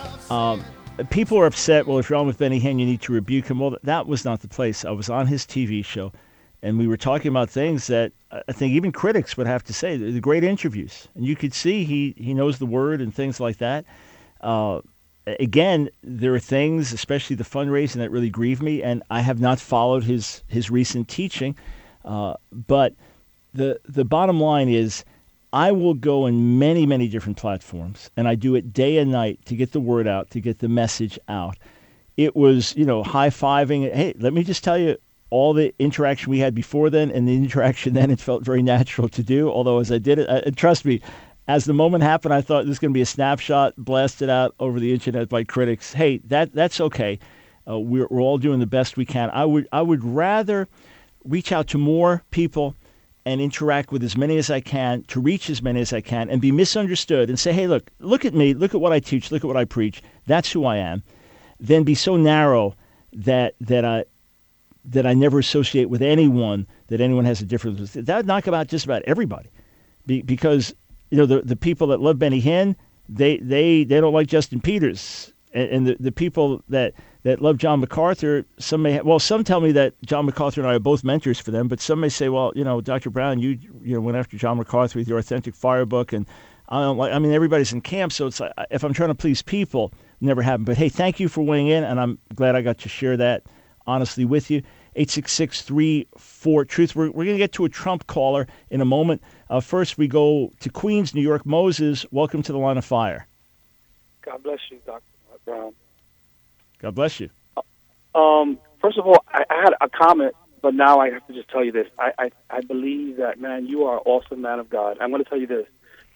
Um, people are upset, well, if you're on with Benny Hinn, you need to rebuke him. Well, that was not the place. I was on his T V show, and we were talking about things that I think even critics would have to say. The great interviews. And you could see he, he knows the word and things like that. Uh Again, there are things, especially the fundraising, that really grieve me, and I have not followed his his recent teaching. Uh, but the the bottom line is, I will go in many, many different platforms, and I do it day and night to get the word out, to get the message out. It was, you know, high-fiving. Hey, let me just tell you, all the interaction we had before then and the interaction then, it felt very natural to do, although as I did it, uh, trust me, as the moment happened, I thought this is going to be a snapshot blasted out over the internet by critics. Hey, that that's okay. Uh, we're we're all doing the best we can. I would I would rather reach out to more people and interact with as many as I can, to reach as many as I can, and be misunderstood and say, hey, look, look at me, look at what I teach, look at what I preach. That's who I am. Then be so narrow that that I that I never associate with anyone, that anyone has a difference. That would knock about just about everybody, be, because. You know, the, the people that love Benny Hinn, they they, they don't like Justin Peters. And, and the, the people that, that love John MacArthur, some may have, well, some tell me that John MacArthur and I are both mentors for them, but some may say, well, you know, Doctor Brown, you you know went after John MacArthur with your Authentic Fire book, and I don't like. I mean, everybody's in camp, so it's like, if I'm trying to please people, never happened. But hey, thank you for weighing in, and I'm glad I got to share that honestly with you. eight six six, three four, truth. We're, we're going to get to a Trump caller in a moment. Uh, first, we go to Queens, New York. Moses, welcome to the Line of Fire. God bless you, Doctor Brown. God bless you. Um, first of all, I, I had a comment, but now I have to just tell you this. I, I, I believe that, man, you are an awesome man of God. I'm going to tell you this.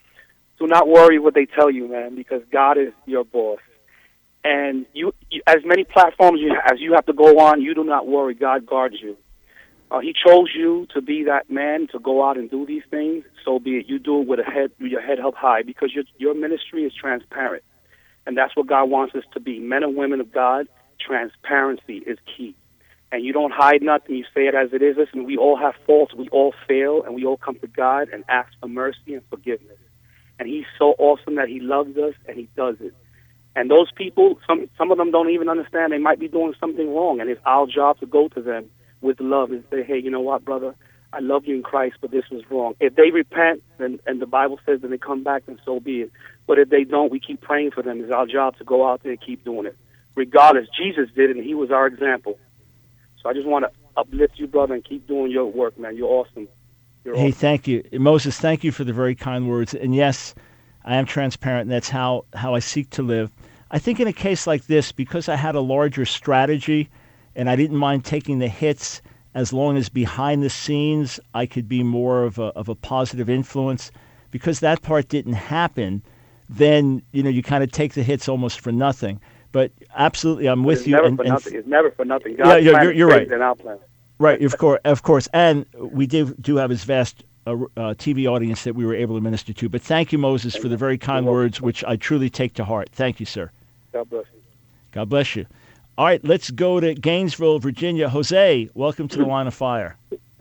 Do not worry what they tell you, man, because God is your boss. And you, you as many platforms you, as you have to go on, you do not worry. God guards you. Uh, he chose you to be that man, to go out and do these things. So be it. You do it with a head, with your head held high, because your your ministry is transparent, and that's what God wants us to be. Men and women of God, transparency is key, and you don't hide nothing. You say it as it is. Listen, we all have faults. We all fail, and we all come to God and ask for mercy and forgiveness. And He's so awesome that He loves us, and He does it. And those people, some some of them don't even understand. They might be doing something wrong, and it's our job to go to them with love and say, hey, you know what, brother, I love you in Christ, but this was wrong. If they repent, then, and the Bible says that they come back, then so be it. But if they don't, we keep praying for them. It's our job to go out there and keep doing it. Regardless, Jesus did it, and He was our example. So I just want to uplift you, brother, and keep doing your work, man. You're awesome. You're hey, awesome. Thank you. Moses, thank you for the very kind words. And yes, I am transparent, and that's how, how I seek to live. I think in a case like this, because I had a larger strategy and I didn't mind taking the hits, as long as behind the scenes I could be more of a, of a positive influence, because that part didn't happen, then, you know, you kind of take the hits almost for nothing. But absolutely, I'm with it's you. Never and, for and nothing. It's never for nothing. God's yeah, yeah, you're, you're right. Than our plan. Right, of course, of course. And we do, do have this vast uh, uh, T V audience that we were able to minister to. But thank you, Moses, thank for the very kind words, which I truly take to heart. Thank you, sir. God bless you. God bless you. All right, let's go to Gainesville, Virginia. Jose, welcome to the Line of Fire.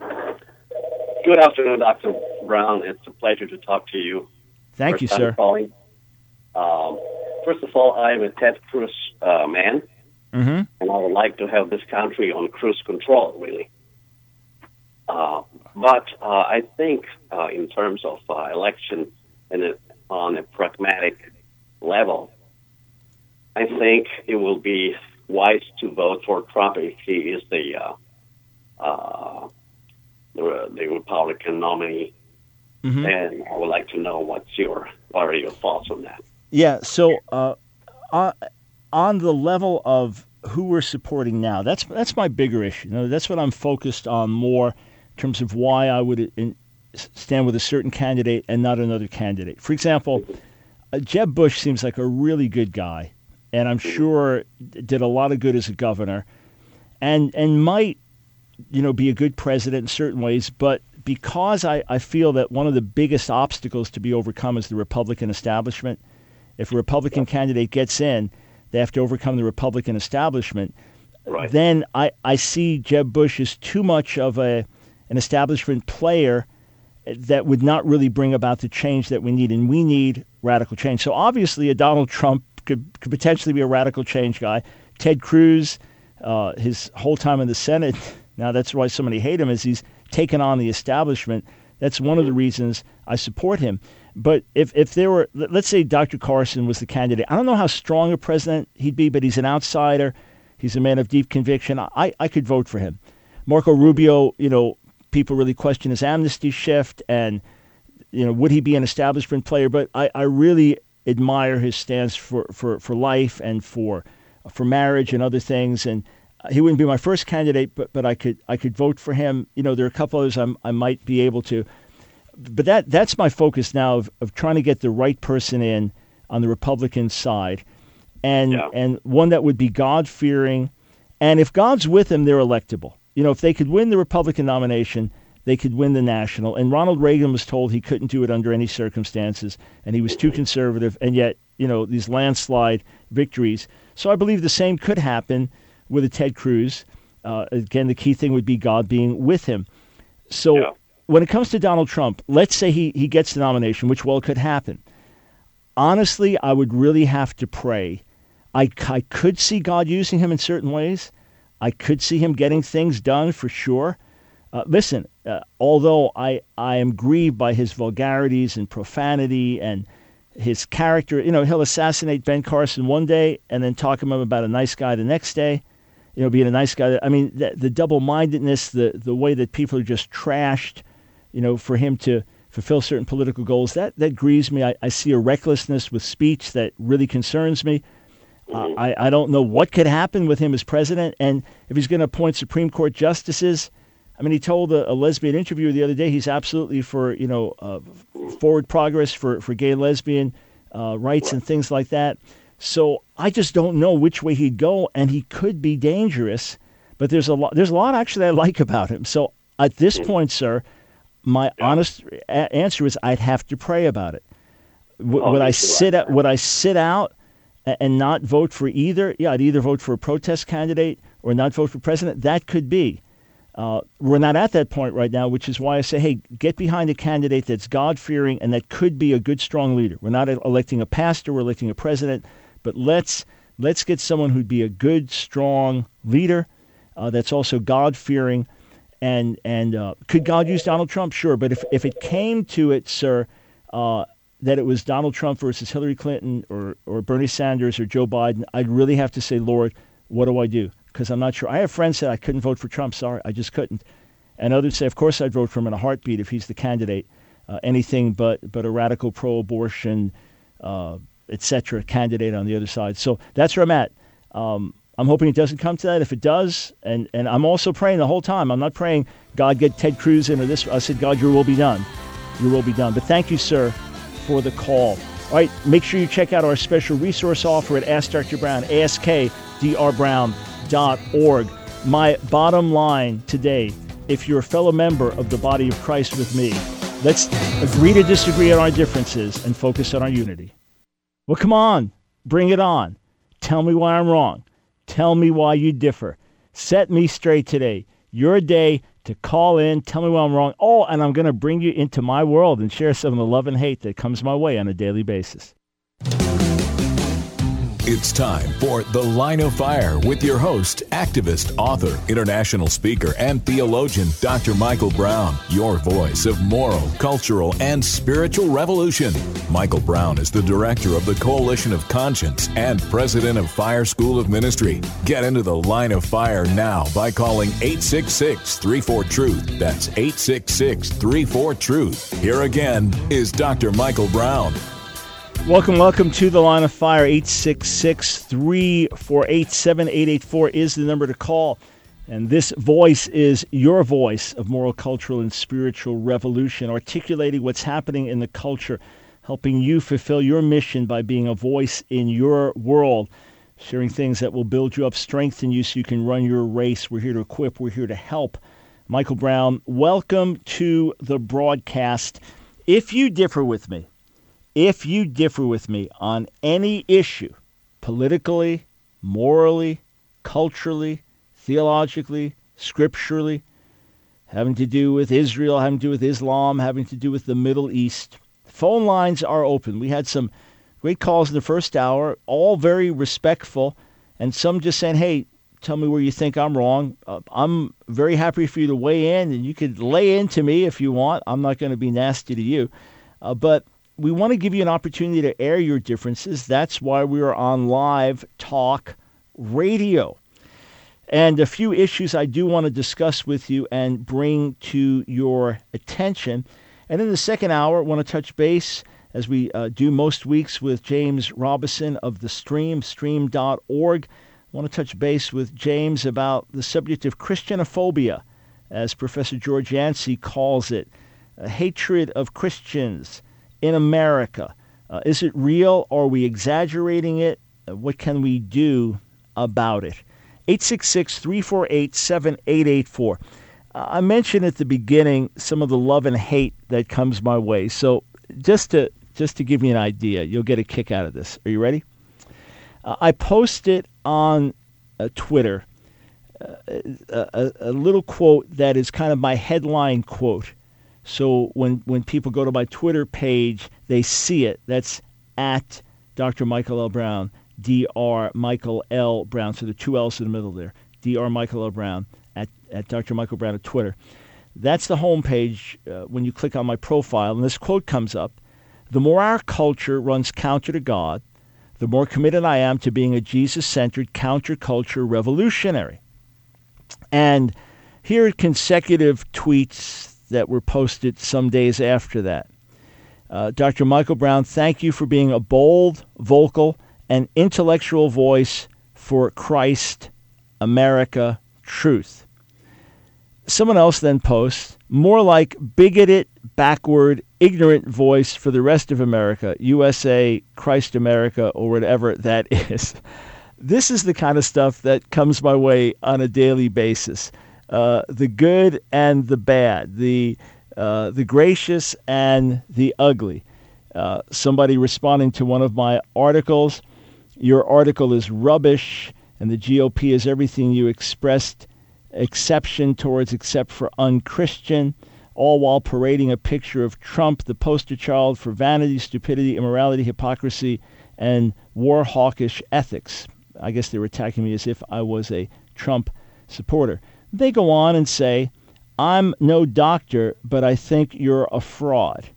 Good afternoon, Doctor Brown. It's a pleasure to talk to you. Thank First you, time sir. Calling. Um, first of all, I'm a Ted Cruz uh, man, mm-hmm. and I would like to have this country on cruise control, really. Uh, but uh, I think uh, in terms of uh, election and a, on a pragmatic level, I think it will be wise to vote for Trump if he is the uh, uh, the, the Republican nominee. Mm-hmm. And I would like to know what's your what are your thoughts on that? Yeah. So uh, on, on the level of who we're supporting now, that's that's my bigger issue. You know, that's what I'm focused on more in terms of why I would in, stand with a certain candidate and not another candidate. For example, uh, Jeb Bush seems like a really good guy, and I'm sure did a lot of good as a governor, and and might, you know, be a good president in certain ways. But because I, I feel that one of the biggest obstacles to be overcome is the Republican establishment. If a Republican candidate gets in, they have to overcome the Republican establishment. Right. Then I, I see Jeb Bush as too much of a an establishment player that would not really bring about the change that we need, and we need radical change. So obviously a Donald Trump could, could potentially be a radical change guy. Ted Cruz, uh, his whole time in the Senate, now that's why so many hate him, is he's taken on the establishment. That's one of the reasons I support him. But if, if there were, let's say Doctor Carson was the candidate, I don't know how strong a president he'd be, but he's an outsider. He's a man of deep conviction. I, I could vote for him. Marco Rubio, you know, people really question his amnesty shift and, you know, would he be an establishment player? But I, I really admire his stance for, for, for life and for for marriage and other things. And he wouldn't be my first candidate, but but I could I could vote for him. You know, there are a couple others I'm, I might be able to. But that that's my focus now of, of trying to get the right person in on the Republican side, and yeah. and one that would be God-fearing. And if God's with him, they're electable. You know, if they could win the Republican nomination, they could win the national. And Ronald Reagan was told he couldn't do it under any circumstances, and he was too conservative. And yet, you know, these landslide victories. So I believe the same could happen with a Ted Cruz. Uh, again, the key thing would be God being with him. So yeah. when it comes to Donald Trump, let's say he, he gets the nomination, which well could happen. Honestly, I would really have to pray. I, I could see God using him in certain ways. I could see him getting things done for sure. Uh, listen, uh, although I, I am grieved by his vulgarities and profanity and his character, you know, he'll assassinate Ben Carson one day and then talk him about a nice guy the next day, you know, being a nice guy. I mean, the, the double-mindedness, the, the way that people are just trashed, you know, for him to fulfill certain political goals, that, that grieves me. I, I see a recklessness with speech that really concerns me. Uh, I, I don't know what could happen with him as president, and if he's going to appoint Supreme Court justices. I mean, he told a, a lesbian interviewer the other day he's absolutely for, you know, uh, forward progress for, for gay lesbian uh, rights and things like that. So I just don't know which way he'd go, and he could be dangerous. But there's a lot. There's a lot actually I like about him. So at this point, sir, my honest a- answer is I'd have to pray about it. W- oh, would I sit out? Would I sit out and not vote for either? Yeah, I'd either vote for a protest candidate or not vote for president. That could be. Uh, we're not at that point right now, which is why I say, hey, get behind a candidate that's God-fearing and that could be a good, strong leader. We're not electing a pastor, we're electing a president, but let's let's get someone who'd be a good, strong leader uh, that's also God-fearing. And and uh, could God use Donald Trump? Sure, but if, if it came to it, sir, uh, that it was Donald Trump versus Hillary Clinton or, or Bernie Sanders or Joe Biden, I'd really have to say, Lord, what do I do? Because I'm not sure. I have friends that I couldn't vote for Trump. Sorry, I just couldn't. And others say, of course, I'd vote for him in a heartbeat if he's the candidate. Uh, anything but but a radical pro-abortion, uh, et cetera, candidate on the other side. So that's where I'm at. Um, I'm hoping it doesn't come to that. If it does, and, and I'm also praying the whole time. I'm not praying, God, get Ted Cruz in or this. I said, God, your will be done. Your will be done. But thank you, sir, for the call. All right, make sure you check out our special resource offer at Ask Doctor Brown, ask d r brown dot org. My bottom line today, if you're a fellow member of the body of Christ with me, let's agree to disagree on our differences and focus on our unity. Well, come on, bring it on. Tell me why I'm wrong. Tell me why you differ. Set me straight today. Your day to call in, tell me why I'm wrong. Oh, and I'm going to bring you into my world and share some of the love and hate that comes my way on a daily basis. It's time for The Line of Fire with your host, activist, author, international speaker, and theologian, Doctor Michael Brown, your voice of moral, cultural, and spiritual revolution. Michael Brown is the director of the Coalition of Conscience and president of Fire School of Ministry. Get into The Line of Fire now by calling eight six six, three four, truth. That's eight six six, three four, truth. Here again is Doctor Michael Brown. Welcome, welcome to The Line of Fire. eight six six, three four eight, seven eight eight four is the number to call. And this voice is your voice of moral, cultural, and spiritual revolution, articulating what's happening in the culture, helping you fulfill your mission by being a voice in your world, sharing things that will build you up, strengthen you so you can run your race. We're here to equip. We're here to help. Michael Brown, welcome to the broadcast. If you differ with me, If you differ with me on any issue, politically, morally, culturally, theologically, scripturally, having to do with Israel, having to do with Islam, having to do with the Middle East, phone lines are open. We had some great calls in the first hour, all very respectful, and some just saying, hey, tell me where you think I'm wrong. Uh, I'm very happy for you to weigh in, and you could lay into me if you want. I'm not going to be nasty to you. Uh, but we want to give you an opportunity to air your differences. That's why we are on live talk radio. And a few issues I do want to discuss with you and bring to your attention. And in the second hour, I want to touch base, as we uh, do most weeks, with James Robison of The Stream, stream dot org. I want to touch base with James about the subject of Christianophobia, as Professor George Yancey calls it, a hatred of Christians in America. Uh, is it real? Are we exaggerating it? Uh, what can we do about it? eight six six, three four eight, seven eight eight four. Uh, I mentioned at the beginning some of the love and hate that comes my way. So just to just to give you an idea, you'll get a kick out of this. Are you ready? Uh, I posted on uh, Twitter uh, a, a, a little quote that is kind of my headline quote. So when, when people go to my Twitter page, they see it. That's at Doctor Michael L. Brown, D R Michael L. Brown. So the two L's in the middle there. D R Michael L. Brown at, at Doctor Michael Brown at Twitter. That's the homepage uh, when you click on my profile. And this quote comes up. The more our culture runs counter to God, the more committed I am to being a Jesus-centered counterculture revolutionary. And here are consecutive tweets that were posted some days after that. Uh, Doctor Michael Brown, thank you for being a bold, vocal, and intellectual voice for Christ, America, truth. Someone else then posts, more like bigoted, backward, ignorant voice for the rest of America, U S A, Christ America, or whatever that is. This is the kind of stuff that comes my way on a daily basis. Uh, the good and the bad, the uh, the gracious and the ugly. Uh, somebody responding to one of my articles, your article is rubbish, and the G O P is everything you expressed exception towards except for unchristian, all while parading a picture of Trump, the poster child for vanity, stupidity, immorality, hypocrisy, and war hawkish ethics. I guess they were attacking me as if I was a Trump supporter. They go on and say, I'm no doctor, but I think you're a fraud.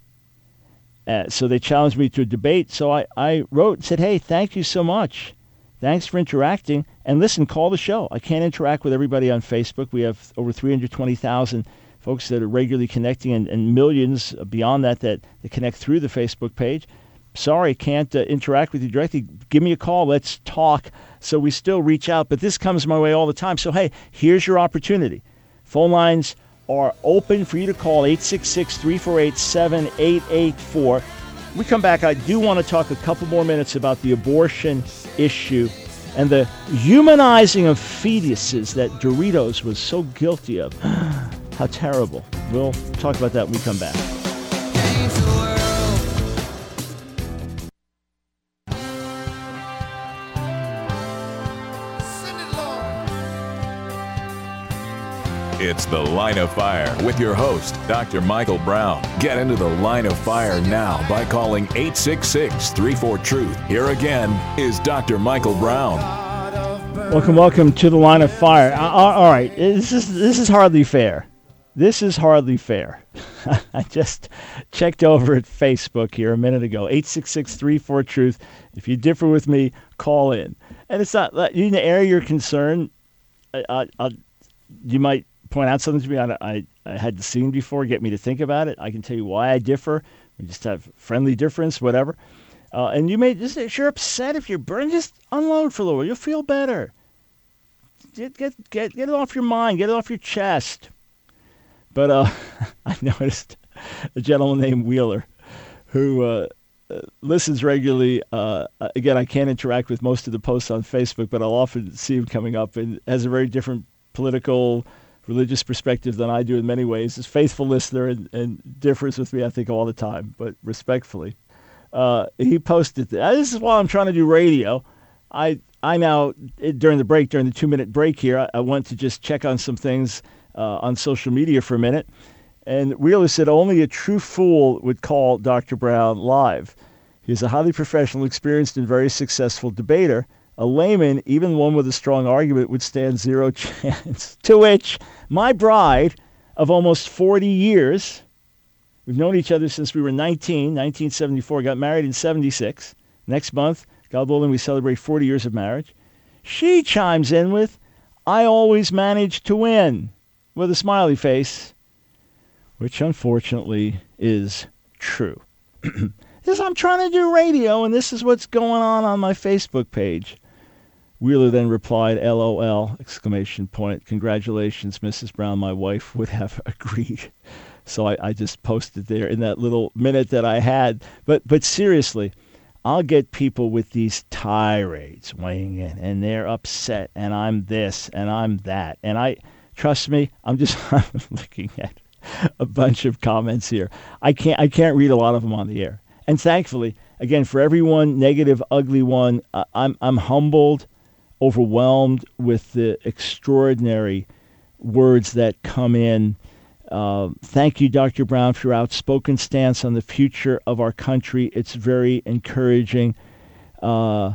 Uh, so they challenged me to a debate. So I, I wrote and said, hey, thank you so much. Thanks for interacting. And listen, call the show. I can't interact with everybody on Facebook. We have over three hundred twenty thousand folks that are regularly connecting, and, and millions beyond that, that that connect through the Facebook page. Sorry, can't uh, interact with you directly. Give me a call. Let's talk. So we still reach out, but this comes my way all the time. So, hey, here's your opportunity. Phone lines are open for you to call eight six six, three four eight, seven eight eight four. When we come back, I do want to talk a couple more minutes about the abortion issue and the humanizing of fetuses that Doritos was so guilty of. How terrible. We'll talk about that when we come back. It's The Line of Fire with your host, Doctor Michael Brown. Get into the Line of Fire now by calling eight six six, three four, truth. Here again is Doctor Michael Brown. Welcome, welcome to The Line of Fire. Uh, all right, this is, this is hardly fair. This is hardly fair. I just checked over at Facebook here a minute ago, eight six six, three four, truth. If you differ with me, call in. And it's not, you need to air your concern. I, I, I, you might point out something to me I, I, I hadn't seen before, get me to think about it. I can tell you why I differ. We just have friendly difference, whatever. Uh, and you may just, if you're upset, if you're burned, just unload for a little. You'll feel better. Get, get, get, get it off your mind. Get it off your chest. But uh, I noticed a gentleman named Wheeler who uh, listens regularly. Uh, again, I can't interact with most of the posts on Facebook, but I'll often see him coming up and has a very different political, religious perspective than I do in many ways. He's a faithful listener and, and differs with me, I think, all the time, but respectfully. Uh, he posted, th- this is why I'm trying to do radio. I I now, during the break, during the two-minute break here, I, I went to just check on some things uh, on social media for a minute. And Wheeler said only a true fool would call Doctor Brown live. He's a highly professional, experienced, and very successful debater. A layman, even one with a strong argument, would stand zero chance. To which my bride of almost forty years, we've known each other since we were nineteen, nineteen seventy-four, got married in seventy-six. Next month, God willing, we celebrate forty years of marriage. She chimes in with, I always manage to win, with a smiley face, which unfortunately is true. This, I'm trying to do radio, and this is what's going on on my Facebook page. Wheeler then replied, LOL, exclamation point. Congratulations, Missus Brown. My wife would have agreed. So I, I just posted there in that little minute that I had. But but seriously, I'll get people with these tirades weighing in, and they're upset, and I'm this, and I'm that. And I, trust me, I'm just I'm looking at a bunch of comments here. I can't I can't read a lot of them on the air. And thankfully, again, for every one negative, ugly one, uh, I'm I'm humbled, overwhelmed with the extraordinary words that come in. Uh, thank you, Doctor Brown, for your outspoken stance on the future of our country. It's very encouraging. Uh,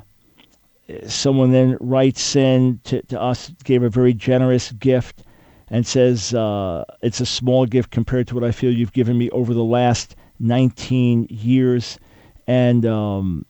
someone then writes in to, to us, gave a very generous gift, and says, uh, it's a small gift compared to what I feel you've given me over the last nineteen years. And, um,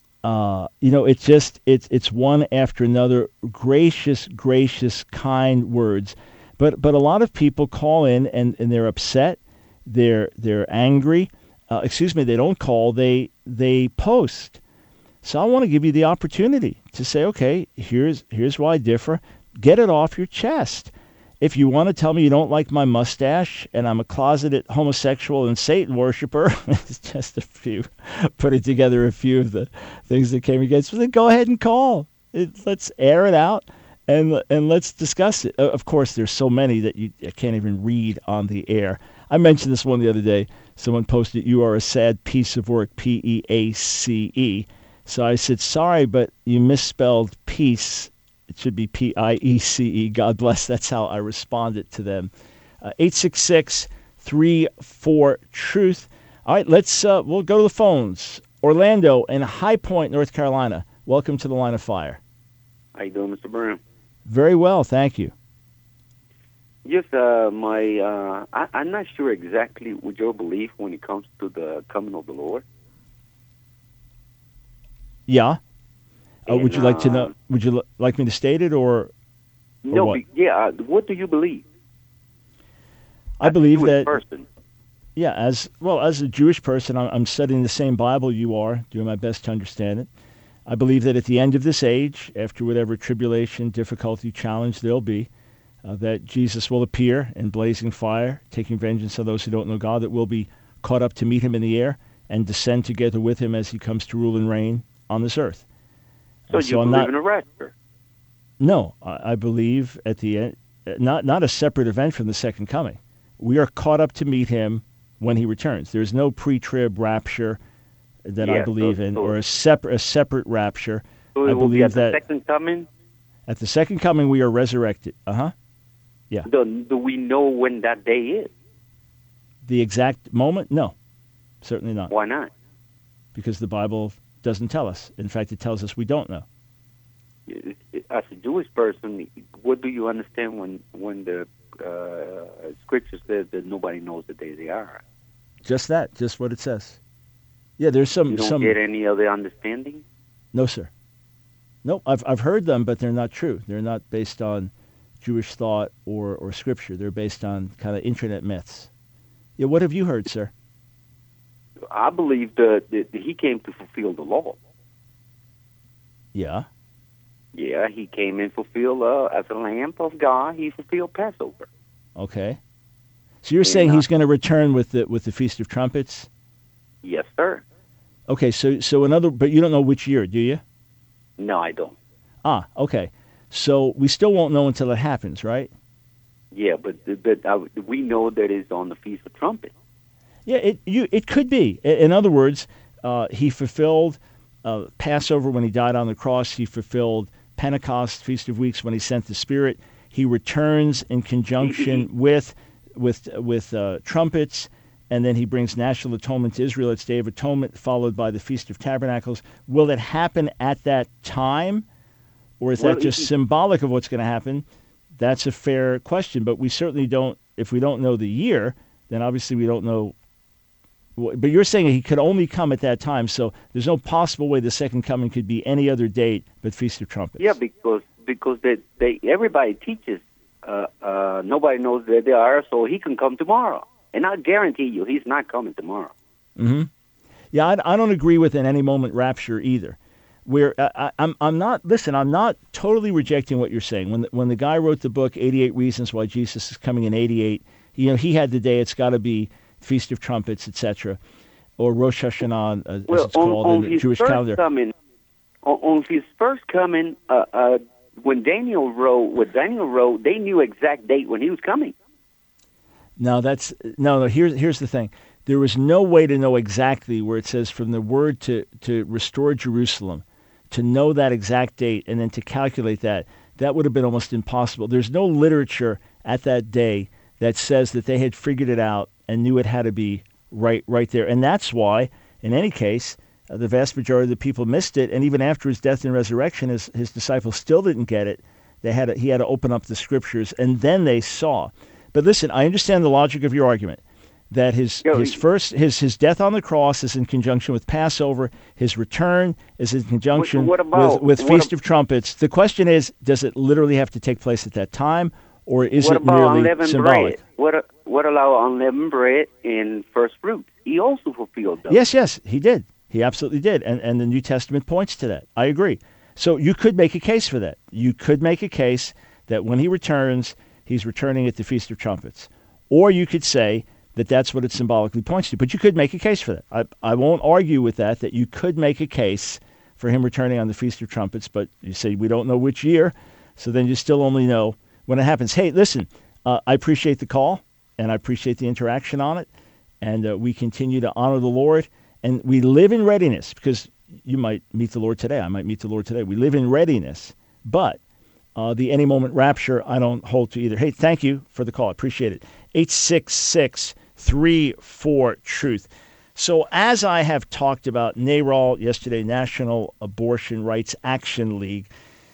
uh, you know, it's just, it's, it's one after another, gracious, gracious, kind words. But but a lot of people call in and, and they're upset, they're they're angry. Uh, excuse me, they don't call, they they post. So I want to give you the opportunity to say, okay, here's here's why I differ. Get it off your chest. If you want to tell me you don't like my mustache and I'm a closeted homosexual and Satan worshiper, it's just a few, putting together a few of the things that came against me, then go ahead and call. It, let's air it out. And and let's discuss it. Of course, there's so many that you can't even read on the air. I mentioned this one the other day. Someone posted, you are a sad piece of work, P E A C E. So I said, sorry, but you misspelled peace. It should be P I E C E. God bless. That's how I responded to them. Uh, eight six six, three four, truth. All right, let's, uh, we'll go to the phones. Orlando in High Point, North Carolina. Welcome to the Line of Fire. How you doing, Mister Brown? Very well, thank you. Yes, uh, my uh, I, I'm not sure exactly what your belief when it comes to the coming of the Lord. Yeah. Uh, And, would you like to uh, know? Would you l- like me to state it, or, or No, what? be- yeah. Uh, what do you believe? I believe Jewish that. person. Yeah, as well as a Jewish person, I'm, I'm studying the same Bible you are, doing my best to understand it. I believe that at the end of this age, after whatever tribulation, difficulty, challenge there'll be, uh, that Jesus will appear in blazing fire, taking vengeance on those who don't know God, that we'll be caught up to meet him in the air and descend together with him as he comes to rule and reign on this earth. So And you I'm believe not, in a rapture? No, I, I believe at the end, not not a separate event from the second coming. We are caught up to meet him when he returns. There's no pre-trib rapture that I Yeah, believe so- in, so- or a separate a separate rapture. So I it will believe be at that the second coming. at the second coming we are resurrected. Uh huh. Yeah. Do, do we know when that day is? The exact moment? No, certainly not. Why not? Because the Bible doesn't tell us. In fact, it tells us we don't know. As a Jewish person, what do you understand when when the uh, Scripture says that nobody knows the day they are? Just that, just what it says. Yeah, there's some. You don't some, get any other understanding? No, sir. No, I've I've heard them, but they're not true. They're not based on Jewish thought or, or Scripture. They're based on kind of internet myths. Yeah, what have you heard, sir? I believe that, that he came to fulfill the law. Yeah. Yeah, he came and fulfilled, uh, as a Lamb of God, he fulfilled Passover. Okay. So you're saying he's going to return with the with the Feast of Trumpets? Yes, sir. Okay, so so another, but you don't know which year, do you? No, I don't. Ah, okay. So we still won't know until it happens, right? Yeah, but but uh, we know that it's on the Feast of Trumpets. Yeah, it you it could be. In other words, uh, he fulfilled uh, Passover when he died on the cross. He fulfilled Pentecost, Feast of Weeks, when he sent the Spirit. He returns in conjunction with with with uh, trumpets, and then he brings national atonement to Israel. It's Day of Atonement, followed by the Feast of Tabernacles. Will it happen at that time, or is Well, that just it- symbolic of what's going to happen? That's a fair question, but we certainly don't. If we don't know the year, then obviously we don't know. But you're saying he could only come at that time, so there's no possible way the second coming could be any other date but Feast of Trumpets. Yeah, because because they, they everybody teaches uh, uh, nobody knows where they are, so he can come tomorrow. And I guarantee you, he's not coming tomorrow. Mm-hmm. Yeah, I, I don't agree with an any moment rapture either. Where uh, I, I'm, I'm not. Listen, I'm not totally rejecting what you're saying. When the, when the guy wrote the book, eighty-eight Reasons Why Jesus is Coming in eighty-eight, you know, he had the day. It's got to be Feast of Trumpets, et cetera, or Rosh Hashanah, uh, Well, as it's on, called on in the his Jewish first calendar. coming, on, on his first coming, uh, uh, when Daniel wrote, what Daniel wrote, they knew exact date when he was coming. No, that's no, no. Here's here's the thing. There was no way to know exactly where it says from the word to to restore Jerusalem, to know that exact date and then to calculate that. That would have been almost impossible. There's no literature at that day that says that they had figured it out and knew it had to be right right there. And that's why, in any case, uh, the vast majority of the people missed it. And even after his death and resurrection, his, his disciples still didn't get it. They had to, he had to open up the scriptures, and then they saw. But listen, I understand the logic of your argument, that his Yo, his first his his death on the cross is in conjunction with Passover. His return is in conjunction What- what about- with, with what Feast ab- of Trumpets. The question is, does it literally have to take place at that time, or is what it about merely unleavened symbolic? bread? What what about unleavened bread in first fruits? He also fulfilled those. Yes, yes, he did. He absolutely did. And and the New Testament points to that. I agree. So you could make a case for that. You could make a case that when he returns, he's returning at the Feast of Trumpets. Or you could say that that's what it symbolically points to. But you could make a case for that. I, I won't argue with that, that you could make a case for him returning on the Feast of Trumpets, but you say we don't know which year, so then you still only know when it happens. Hey, listen, uh, I appreciate the call, and I appreciate the interaction on it, and uh, we continue to honor the Lord, and we live in readiness, because you might meet the Lord today. I might meet the Lord today. We live in readiness, but uh, the any moment rapture, I don't hold to either. Hey, thank you for the call. I appreciate it. eight six six, three four, truth. So as I have talked about NARAL yesterday, National Abortion Rights Action League,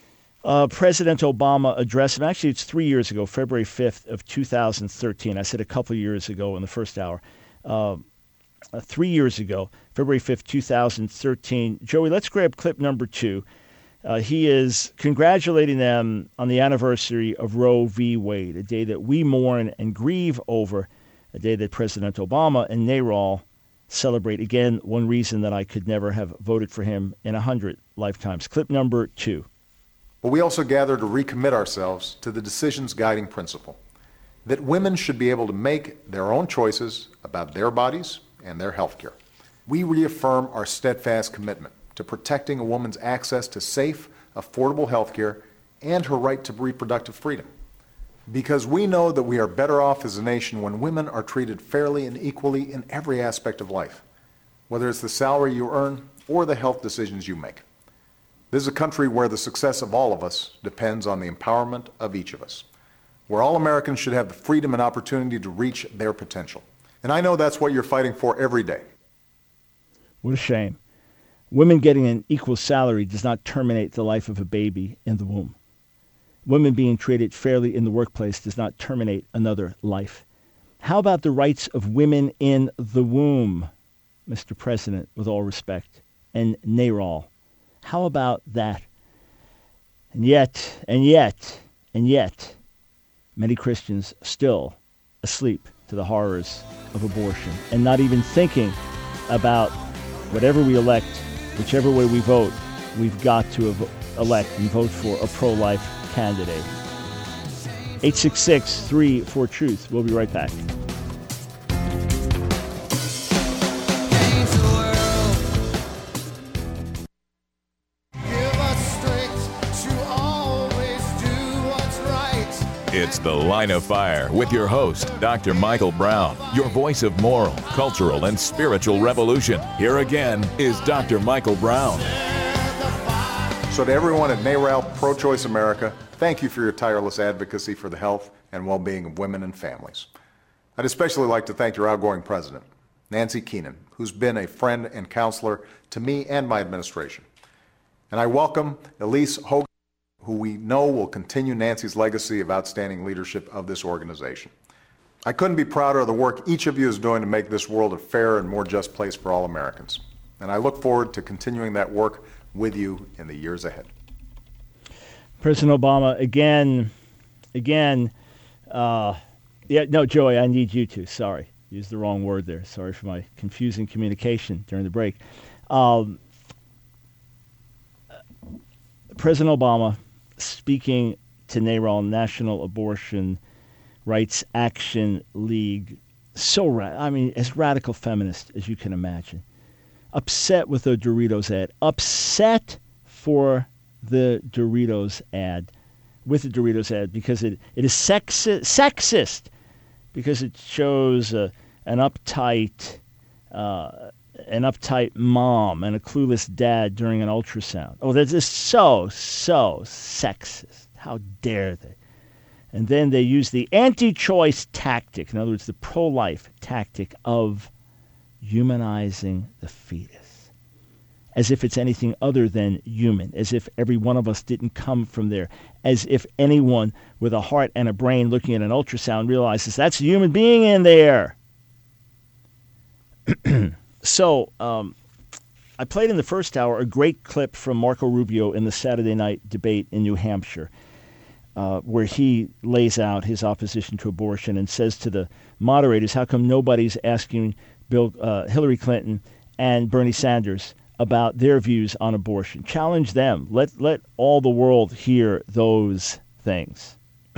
uh, President Obama addressed, and actually it's three years ago, February fifth of two thousand thirteen. I said a couple of years ago in the first hour. Uh, uh, three years ago, February fifth, two thousand thirteen. Joey, let's grab clip number two. Uh, he is congratulating them on the anniversary of Roe v. Wade, a day that we mourn and grieve over, a day that President Obama and NARAL celebrate. Again, one reason that I could never have voted for him in a hundred lifetimes. Clip number two. But we also gather to recommit ourselves to the decisions guiding principle, that women should be able to make their own choices about their bodies and their health care. We reaffirm our steadfast commitment to protecting a woman's access to safe, affordable health care and her right to reproductive freedom. Because we know that we are better off as a nation when women are treated fairly and equally in every aspect of life, whether it's the salary you earn or the health decisions you make. This is a country where the success of all of us depends on the empowerment of each of us. where all Americans should have the freedom and opportunity to reach their potential. And I know that's what you're fighting for every day. What a shame. Women getting an equal salary does not terminate the life of a baby in the womb. Women being treated fairly in the workplace does not terminate another life. How about the rights of women in the womb, Mister President, with all respect, and NARAL? How about that? And yet, and yet, and yet, many Christians still asleep to the horrors of abortion and not even thinking about whatever we elect, whichever way we vote, we've got to elect and vote for a pro-life candidate. eight six six, three four, truth. We'll be right back. It's The Line of Fire with your host, Doctor Michael Brown, your voice of moral, cultural, and spiritual revolution. Here again is Doctor Michael Brown. So to everyone at NARAL Pro-Choice America, thank you for your tireless advocacy for the health and well-being of women and families. I'd especially like to thank your outgoing president, Nancy Keenan, who's been a friend and counselor to me and my administration. And I welcome Elise Hogan, who we know will continue Nancy's legacy of outstanding leadership of this organization. I couldn't be prouder of the work each of you is doing to make this world a fairer and more just place for all Americans. And I look forward to continuing that work with you in the years ahead. President Obama, again, again, uh, yeah, no, Joey, I need you to. Sorry, used the wrong word there. Sorry for my confusing communication during the break. Um, President Obama, speaking to NARAL, National Abortion Rights Action League, so ra- I mean, as radical feminist as you can imagine, upset with the Doritos ad, upset for the Doritos ad, with the Doritos ad, because it, it is sexi- sexist, because it shows uh, an uptight, uh, an uptight mom and a clueless dad during an ultrasound. Oh, that's just so, so sexist. How dare they? And then they use the anti-choice tactic, in other words, the pro-life tactic of humanizing the fetus, as if it's anything other than human, as if every one of us didn't come from there, as if anyone with a heart and a brain looking at an ultrasound realizes that's a human being in there. So, um, I played in the first hour a great clip from Marco Rubio in the Saturday night debate in New Hampshire, uh, where he lays out his opposition to abortion and says to the moderators, how come nobody's asking Bill, uh, Hillary Clinton and Bernie Sanders about their views on abortion? Challenge them. Let, let all the world hear those things.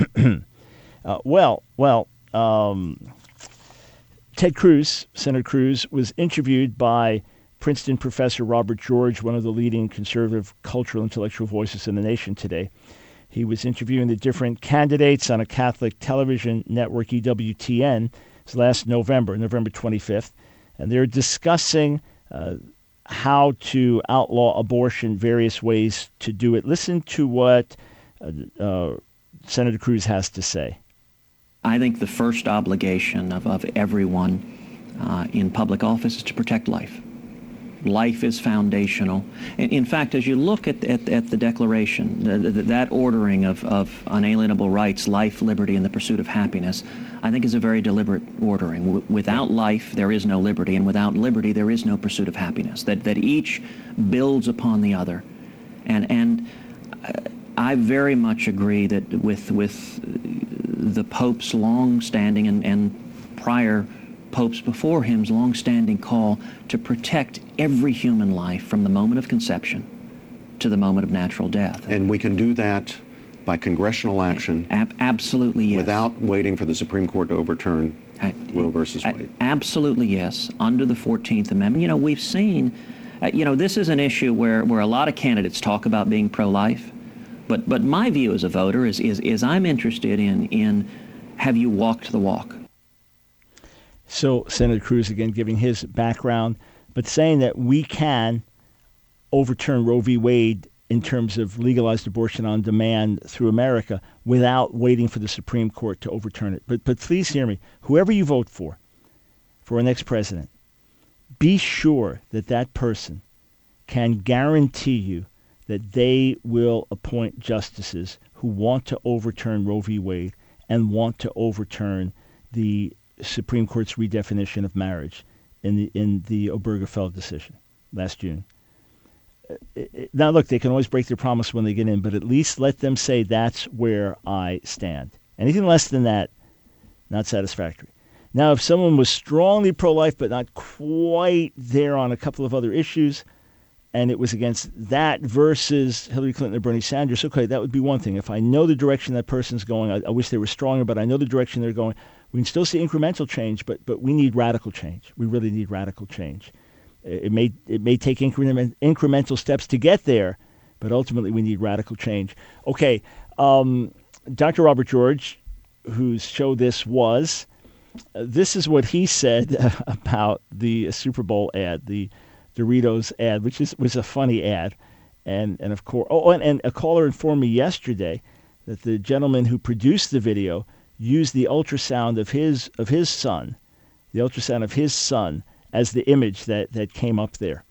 uh, well, well, um... Ted Cruz, Senator Cruz, was interviewed by Princeton professor Robert George, one of the leading conservative cultural intellectual voices in the nation today. He was interviewing the different candidates on a Catholic television network, E W T N, last November, November twenty-fifth, and they're discussing uh, how to outlaw abortion, various ways to do it. Listen to what uh, uh, Senator Cruz has to say. I think the first obligation of, of everyone uh, in public office is to protect life. Life is foundational. In, in fact, as you look at, at, at the Declaration, the, the, that ordering of, of unalienable rights, life, liberty, and the pursuit of happiness, I think is a very deliberate ordering. W- without life, there is no liberty, and without liberty, there is no pursuit of happiness. That, that each builds upon the other. And, and uh, I very much agree that with, with the Pope's long-standing and, and prior popes before him's long-standing call to protect every human life from the moment of conception to the moment of natural death. And we can do that by congressional action. Ab- absolutely, yes. Without waiting for the Supreme Court to overturn I, Roe versus Wade. Absolutely, yes. Under the fourteenth Amendment. You know, we've seen, uh, you know, this is an issue where, where a lot of candidates talk about being pro-life. But but my view as a voter is, is, is I'm interested in, in have you walked the walk? So Senator Cruz, again, giving his background, but saying that we can overturn Roe v. Wade in terms of legalized abortion on demand through America without waiting for the Supreme Court to overturn it. But but please hear me. Whoever you vote for, for our next president, be sure that that person can guarantee you that they will appoint justices who want to overturn Roe v. Wade and want to overturn the Supreme Court's redefinition of marriage in the in the Obergefell decision last June. Now, look, they can always break their promise when they get in, but at least let them say that's where I stand. Anything less than that, not satisfactory. Now, if someone was strongly pro-life but not quite there on a couple of other issues, and it was against that versus Hillary Clinton or Bernie Sanders, okay, that would be one thing. If I know the direction that person's going, I, I wish they were stronger, but I know the direction they're going, we can still see incremental change, but but we need radical change. We really need radical change. It may it may take increment, incremental steps to get there, but ultimately we need radical change. Okay, um, Doctor Robert George, whose show this was, uh, this is what he said about the Super Bowl ad, the Doritos ad, which is was a funny ad, and and of course, oh, and, and a caller informed me yesterday that the gentleman who produced the video used the ultrasound of his of his son, the ultrasound of his son, as the image that, that came up there.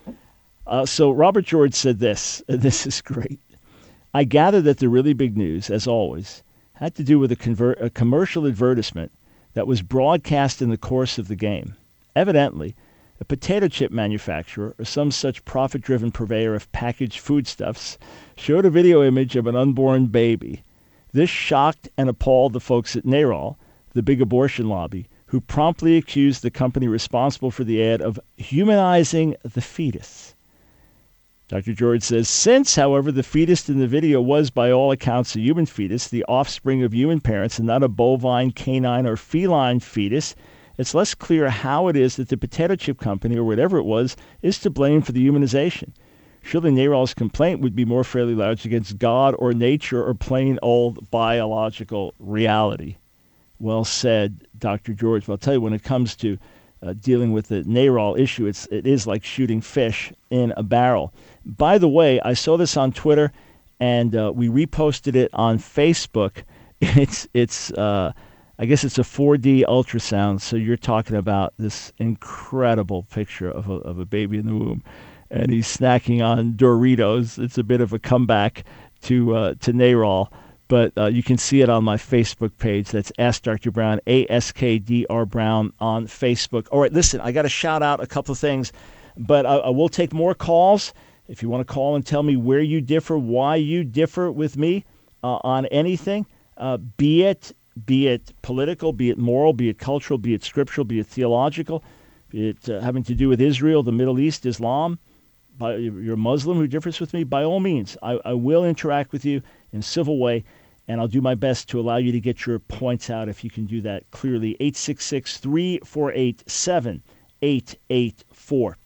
Uh, so Robert George said this, and this is great. I gather that the really big news, as always, had to do with a, convert, a commercial advertisement that was broadcast in the course of the game. Evidently, a potato chip manufacturer or some such profit-driven purveyor of packaged foodstuffs showed a video image of an unborn baby. This shocked and appalled the folks at NARAL, the big abortion lobby, who promptly accused the company responsible for the ad of humanizing the fetus. Doctor George says, since, however, the fetus in the video was, by all accounts, a human fetus, the offspring of human parents, and not a bovine, canine, or feline fetus, it's less clear how it is that the potato chip company, or whatever it was, is to blame for the humanization. Surely NARAL's complaint would be more fairly large against God or nature or plain old biological reality. Well said, Doctor George. Well, I'll tell you, when it comes to uh, dealing with the NARAL issue, it's, it is like shooting fish in a barrel. By the way, I saw this on Twitter, and uh, we reposted it on Facebook. It's, it's uh, I guess it's a four D ultrasound, so you're talking about this incredible picture of a, of a baby in the womb, and he's snacking on Doritos. It's a bit of a comeback to uh, to NARAL. But uh, you can see it on my Facebook page. That's Ask Doctor Brown, A S K D R Brown on Facebook. All right, listen, I got to shout out a couple of things, but I, I will take more calls. If you want to call and tell me where you differ, why you differ with me uh, on anything, uh, be it be it political, be it moral, be it cultural, be it scriptural, be it theological, be it uh, having to do with Israel, the Middle East, Islam, by, you're a Muslim who differs with me, by all means, I, I will interact with you in a civil way, and I'll do my best to allow you to get your points out if you can do that clearly. eight six six, three four eight, seven eight eight four.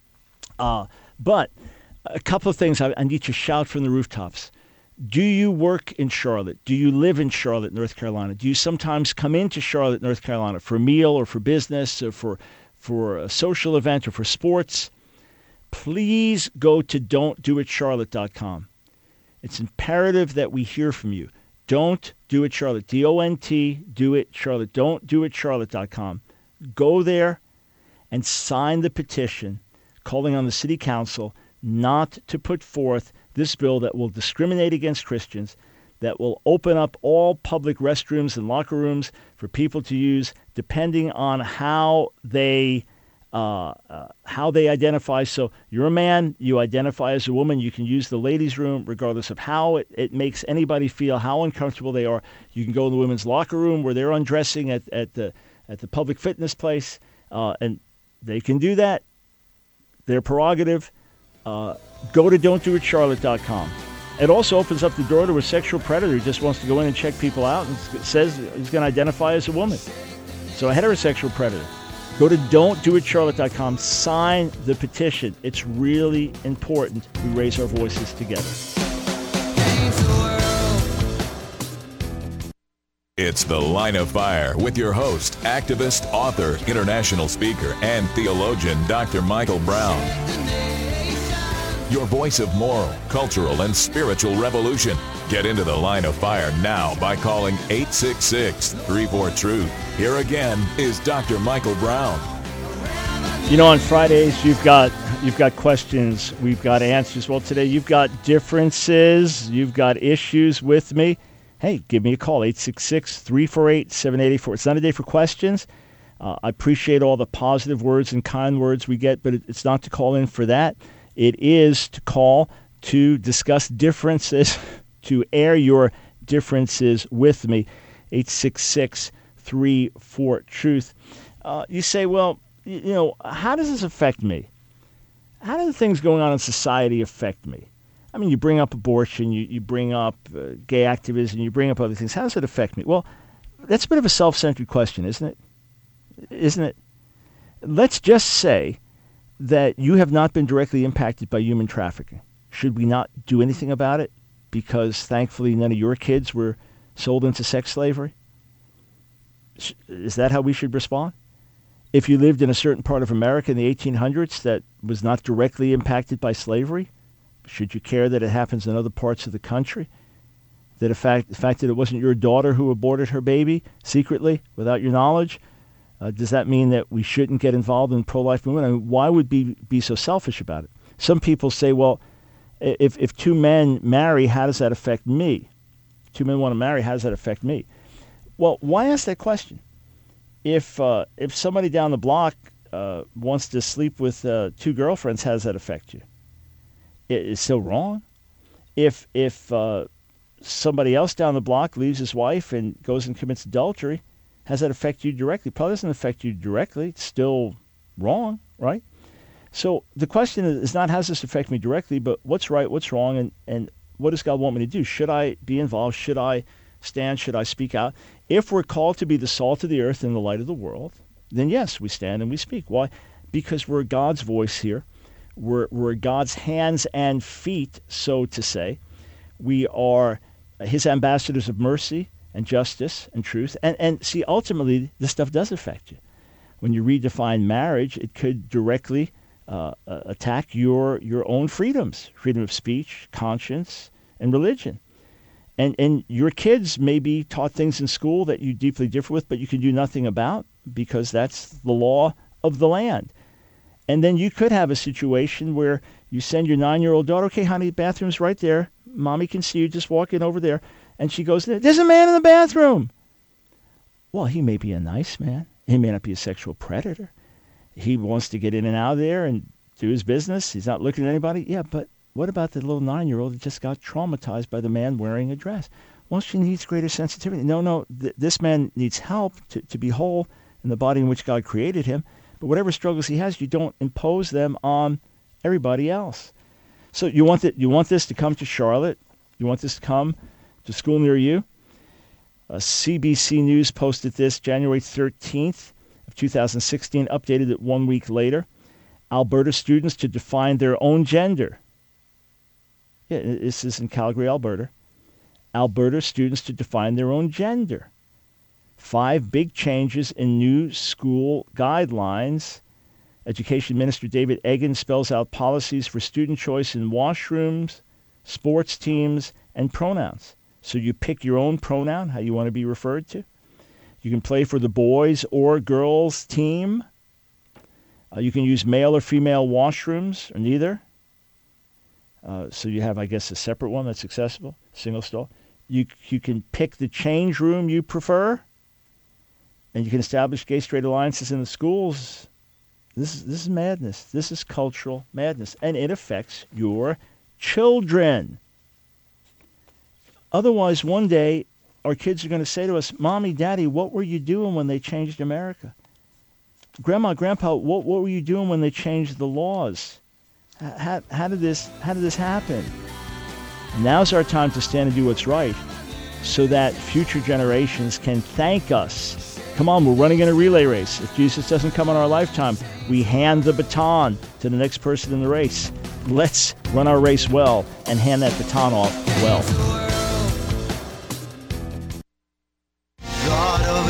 Uh, but a couple of things I, I need to shout from the rooftops. Do you work in Charlotte? Do you live in Charlotte, North Carolina? Do you sometimes come into Charlotte, North Carolina for a meal or for business or for, for a social event or for sports? Please go to don't do it charlotte dot com. It's imperative that we hear from you. Don't Do It Charlotte. D O N T, Do It Charlotte. Don't Do It Charlotte dot com. Go there and sign the petition calling on the city council not to put forth this bill that will discriminate against Christians, that will open up all public restrooms and locker rooms for people to use depending on how they uh, uh, how they identify. So you're a man, you identify as a woman, you can use the ladies' room regardless of how it, it makes anybody feel, how uncomfortable they are. You can go in the women's locker room where they're undressing at, at the at the public fitness place, uh, and they can do that. Their prerogative. Uh, go to don't do it charlotte dot com. It also opens up the door to a sexual predator who just wants to go in and check people out and says he's going to identify as a woman. So a heterosexual predator. Go to don't do it charlotte dot com. Sign the petition. It's really important we raise our voices together. It's The Line of Fire with your host, activist, author, international speaker, and theologian, Doctor Michael Brown. your voice of moral, cultural, and spiritual revolution. Get into the Line of Fire now by calling eight six six, three four, truth. Here again is Doctor Michael Brown. You know, on Fridays, you've got you've got questions, we've got answers. Well, today you've got differences, you've got issues with me. Hey, give me a call, eight six six, three four eight, seven eight eight four. It's not a day for questions. Uh, I appreciate all the positive words and kind words we get, but it, it's not to call in for that. It is to call to discuss differences, to air your differences with me, eight six six, three four, truth. Uh, you say, well, you know, how does this affect me? How do the things going on in society affect me? I mean, you bring up abortion, you, you bring up uh, gay activism, you bring up other things. How does it affect me? Well, that's a bit of a self-centered question, isn't it? Isn't it? Let's just say that you have not been directly impacted by human trafficking. Should we not do anything about it because, thankfully, none of your kids were sold into sex slavery? Is that how we should respond? If you lived in a certain part of America in the eighteen hundreds that was not directly impacted by slavery, should you care that it happens in other parts of the country? That the fact, the fact that it wasn't your daughter who aborted her baby secretly without your knowledge, uh, does that mean that we shouldn't get involved in pro-life movement? I mean, why would we be so selfish about it? Some people say, well, if, if two men marry, how does that affect me? If two men want to marry, how does that affect me? Well, why ask that question? If uh, if somebody down the block uh, wants to sleep with uh, two girlfriends, how does that affect you? It, it's still wrong. If if uh, somebody else down the block leaves his wife and goes and commits adultery, how does that affect you directly? Probably doesn't affect you directly. It's still wrong, right? So the question is not how does this affect me directly, but what's right, what's wrong, and, and what does God want me to do? Should I be involved? Should I stand? Should I speak out? If we're called to be the salt of the earth and the light of the world, then yes, we stand and we speak. Why? Because we're God's voice here. We're, we're God's hands and feet, so to say. We are his ambassadors of mercy and justice and truth. And, and see, ultimately, this stuff does affect you. When you redefine marriage, it could directly uh, uh, attack your, your own freedoms, freedom of speech, conscience, and religion. And and your kids may be taught things in school that you deeply differ with, but you can do nothing about because that's the law of the land. And then you could have a situation where you send your nine-year-old daughter, okay, honey, bathroom's right there. Mommy can see you. Just walk in over there. And she goes, there's a man in the bathroom. Well, he may be a nice man. He may not be a sexual predator. He wants to get in and out of there and do his business. He's not looking at anybody. Yeah, but what about the little nine-year-old that just got traumatized by the man wearing a dress? Well, she needs greater sensitivity. No, no, th- this man needs help to, to be whole in the body in which God created him. But whatever struggles he has, you don't impose them on everybody else. So you want, that, you want this to come to Charlotte? You want this to come to school near you? Uh, C B C News posted this January thirteenth of two thousand sixteen, updated it one week later. Alberta students to define their own gender. Yeah, this is in Calgary, Alberta. Alberta students to define their own gender. Five big changes in new school guidelines. Education Minister David Egan spells out policies for student choice in washrooms, sports teams, and pronouns. So you pick your own pronoun, how you want to be referred to. You can play for the boys or girls team. Uh, you can use male or female washrooms, or neither. Uh, so you have, I guess, a separate one that's accessible, single stall. You you can pick the change room you prefer, and you can establish gay-straight alliances in the schools. This is this is madness. This is cultural madness, and it affects your children. Otherwise, one day, our kids are going to say to us, Mommy, Daddy, what were you doing when they changed America? Grandma, Grandpa, what what were you doing when they changed the laws? How, how did this how did this happen? Now's our time to stand and do what's right so that future generations can thank us. Come on, we're running in a relay race. If Jesus doesn't come in our lifetime, we hand the baton to the next person in the race. Let's run our race well and hand that baton off well. God of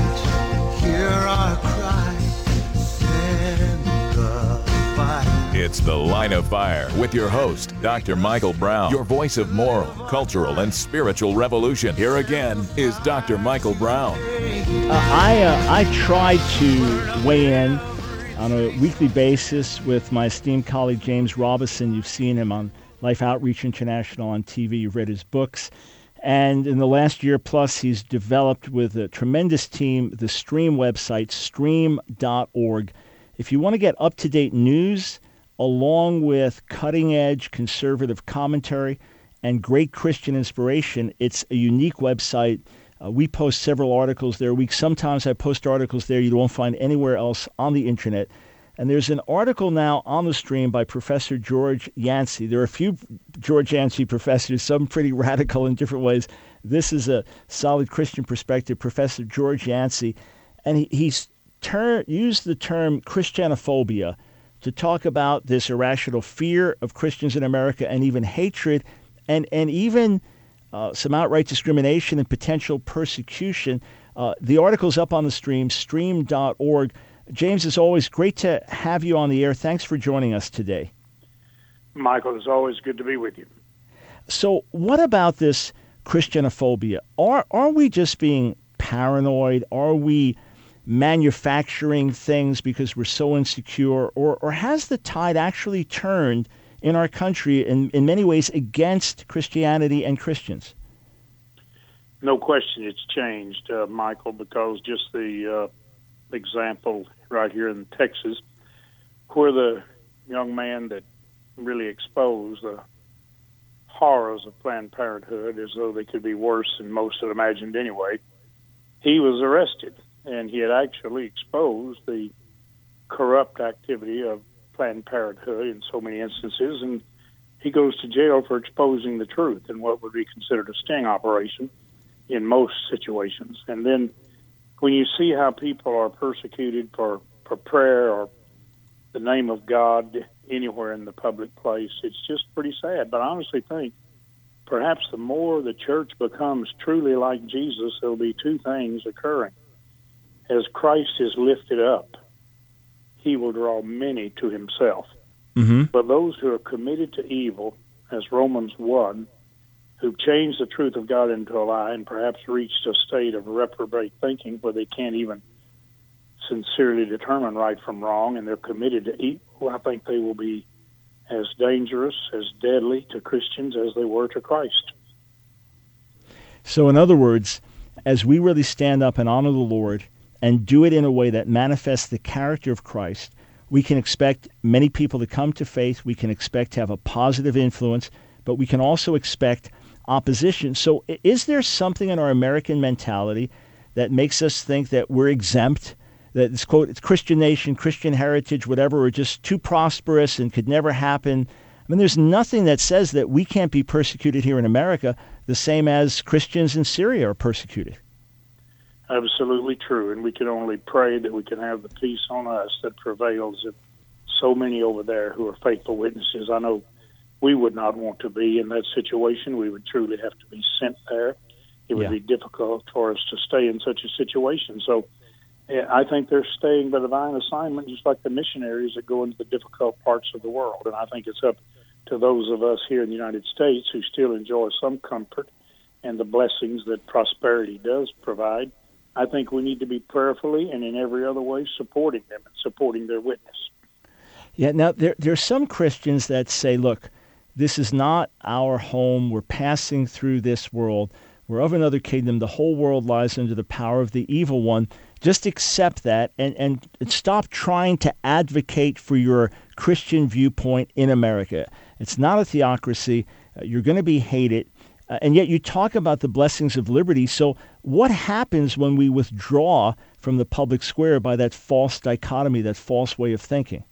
light, hear our cry, send the fire. It's It's The Line of Fire with your host, Doctor Michael Brown, your voice of moral, cultural, and spiritual revolution. Here again is Doctor Michael Brown. Uh, I uh, I try to weigh in on a weekly basis with my esteemed colleague James Robison. You've seen him on Life Outreach International on T V. You've read his books. And in the last year plus, he's developed with a tremendous team the Stream website, stream dot org. If you want to get up-to-date news along with cutting-edge conservative commentary and great Christian inspiration, it's a unique website. Uh, we post several articles there a week. Sometimes I post articles there you won't find anywhere else on the internet. And there's an article now on the Stream by Professor George Yancey. There are a few George Yancey professors, some pretty radical in different ways. This is a solid Christian perspective, Professor George Yancey. And he, he's ter- used the term Christianophobia to talk about this irrational fear of Christians in America and even hatred and, and even uh, some outright discrimination and potential persecution. Uh, the article's up on the Stream, stream dot org. James, it's always great to have you on the air. Thanks for joining us today. Michael, it's always good to be with you. So what about this Christianophobia? Are, are we just being paranoid? Are we manufacturing things because we're so insecure? Or, or has the tide actually turned in our country in, in many ways against Christianity and Christians? No question it's changed, uh, Michael, because just the... Uh, example right here in Texas, where the young man that really exposed the horrors of Planned Parenthood, as though they could be worse than most had imagined anyway, he was arrested, and he had actually exposed the corrupt activity of Planned Parenthood in so many instances, and he goes to jail for exposing the truth in what would be considered a sting operation in most situations. And then when you see how people are persecuted for, for prayer or the name of God anywhere in the public place, it's just pretty sad. But I honestly think perhaps the more the church becomes truly like Jesus, there'll be two things occurring. As Christ is lifted up, he will draw many to himself. Mm-hmm. But those who are committed to evil, as Romans one, who've changed the truth of God into a lie and perhaps reached a state of reprobate thinking where they can't even sincerely determine right from wrong, and they're committed to evil, I think they will be as dangerous, as deadly to Christians as they were to Christ. So in other words, as we really stand up and honor the Lord and do it in a way that manifests the character of Christ, we can expect many people to come to faith. We can expect to have a positive influence, but we can also expect opposition. So is there something in our American mentality that makes us think that we're exempt, that it's, quote, it's Christian nation, Christian heritage, whatever, we're just too prosperous and could never happen? I mean, there's nothing that says that we can't be persecuted here in America the same as Christians in Syria are persecuted. Absolutely true, and we can only pray that we can have the peace on us that prevails in so many over there who are faithful witnesses. I know we would not want to be in that situation. We would truly have to be sent there. It would Yeah. be difficult for us to stay in such a situation. So yeah, I think they're staying by divine assignment, just like the missionaries that go into the difficult parts of the world. And I think it's up to those of us here in the United States who still enjoy some comfort and the blessings that prosperity does provide. I think we need to be prayerfully and in every other way supporting them and supporting their witness. Yeah, now there there are some Christians that say, look, this is not our home. We're passing through this world. We're of another kingdom. The whole world lies under the power of the evil one. Just accept that and, and stop trying to advocate for your Christian viewpoint in America. It's not a theocracy. Uh, you're going to be hated. Uh, and yet you talk about the blessings of liberty. So what happens when we withdraw from the public square by that false dichotomy, that false way of thinking?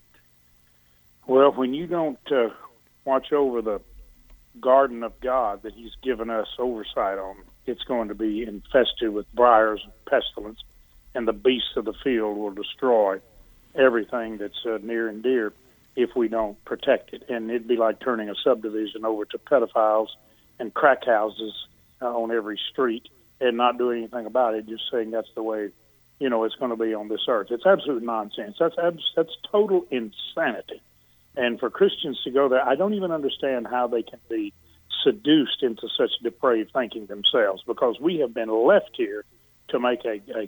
Well, when you don't uh, watch over the garden of God that he's given us oversight on, it's going to be infested with briars and pestilence, and the beasts of the field will destroy everything that's uh, near and dear if we don't protect it. And it'd be like turning a subdivision over to pedophiles and crack houses uh, on every street and not doing anything about it, just saying that's the way, you know, it's going to be on this earth. It's absolute nonsense. That's abs- that's total insanity. And for Christians to go there, I don't even understand how they can be seduced into such depraved thinking themselves, because we have been left here to make a, a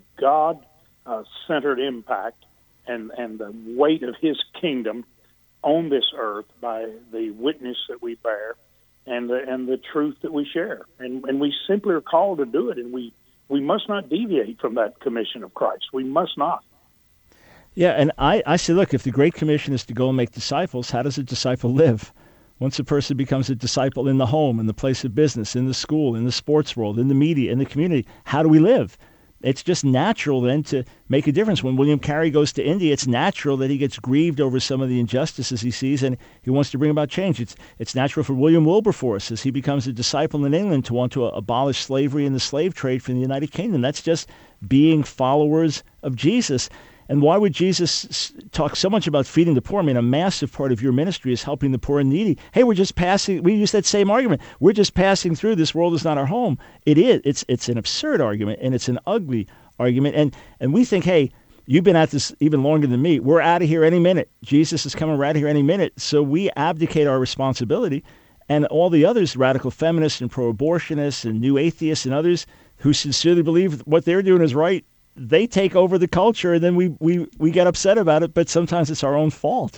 God-centered uh, impact and, and the weight of his kingdom on this earth by the witness that we bear and the, and the truth that we share. And, and we simply are called to do it, and we, we must not deviate from that commission of Christ. We must not. Yeah, and I, I say, look, if the Great Commission is to go and make disciples, how does a disciple live? Once a person becomes a disciple in the home, in the place of business, in the school, in the sports world, in the media, in the community, how do we live? It's just natural then to make a difference. When William Carey goes to India, it's natural that he gets grieved over some of the injustices he sees, and he wants to bring about change. It's it's natural for William Wilberforce, as he becomes a disciple in England, to want to abolish slavery and the slave trade from the United Kingdom. That's just being followers of Jesus. And why would Jesus talk so much about feeding the poor? I mean, a massive part of your ministry is helping the poor and needy. Hey, we're just passing, we use that same argument. We're just passing through. This world is not our home. It is. It's it's an absurd argument, and it's an ugly argument. And and we think, hey, you've been at this even longer than me. We're out of here any minute. Jesus is coming right here any minute. So we abdicate our responsibility. And all the others, radical feminists and pro-abortionists and new atheists and others who sincerely believe what they're doing is right, they take over the culture, and then we, we, we get upset about it, but sometimes it's our own fault.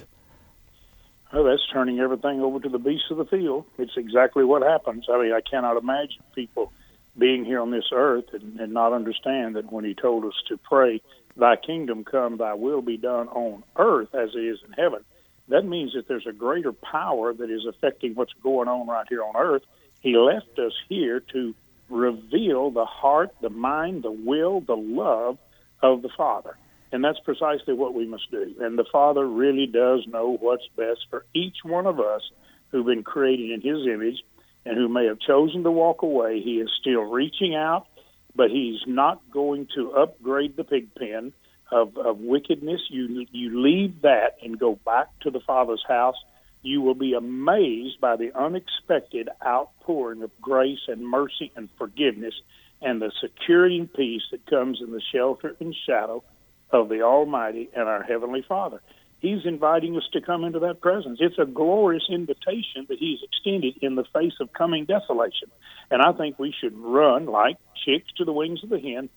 Well, that's turning everything over to the beasts of the field. It's exactly what happens. I mean, I cannot imagine people being here on this earth and, and not understand that when he told us to pray, thy kingdom come, thy will be done on earth as it is in heaven, that means that there's a greater power that is affecting what's going on right here on earth. He left us here to reveal the heart, the mind, the will, the love of the Father. And that's precisely what we must do. And the Father really does know what's best for each one of us who've been created in his image and who may have chosen to walk away. He is still reaching out, but he's not going to upgrade the pig pen of, of wickedness. You, you leave that and go back to the Father's house. You will be amazed by the unexpected outpouring of grace and mercy and forgiveness and the security and peace that comes in the shelter and shadow of the Almighty and our Heavenly Father. He's inviting us to come into that presence. It's a glorious invitation that he's extended in the face of coming desolation. And I think we should run like chicks to the wings of the hen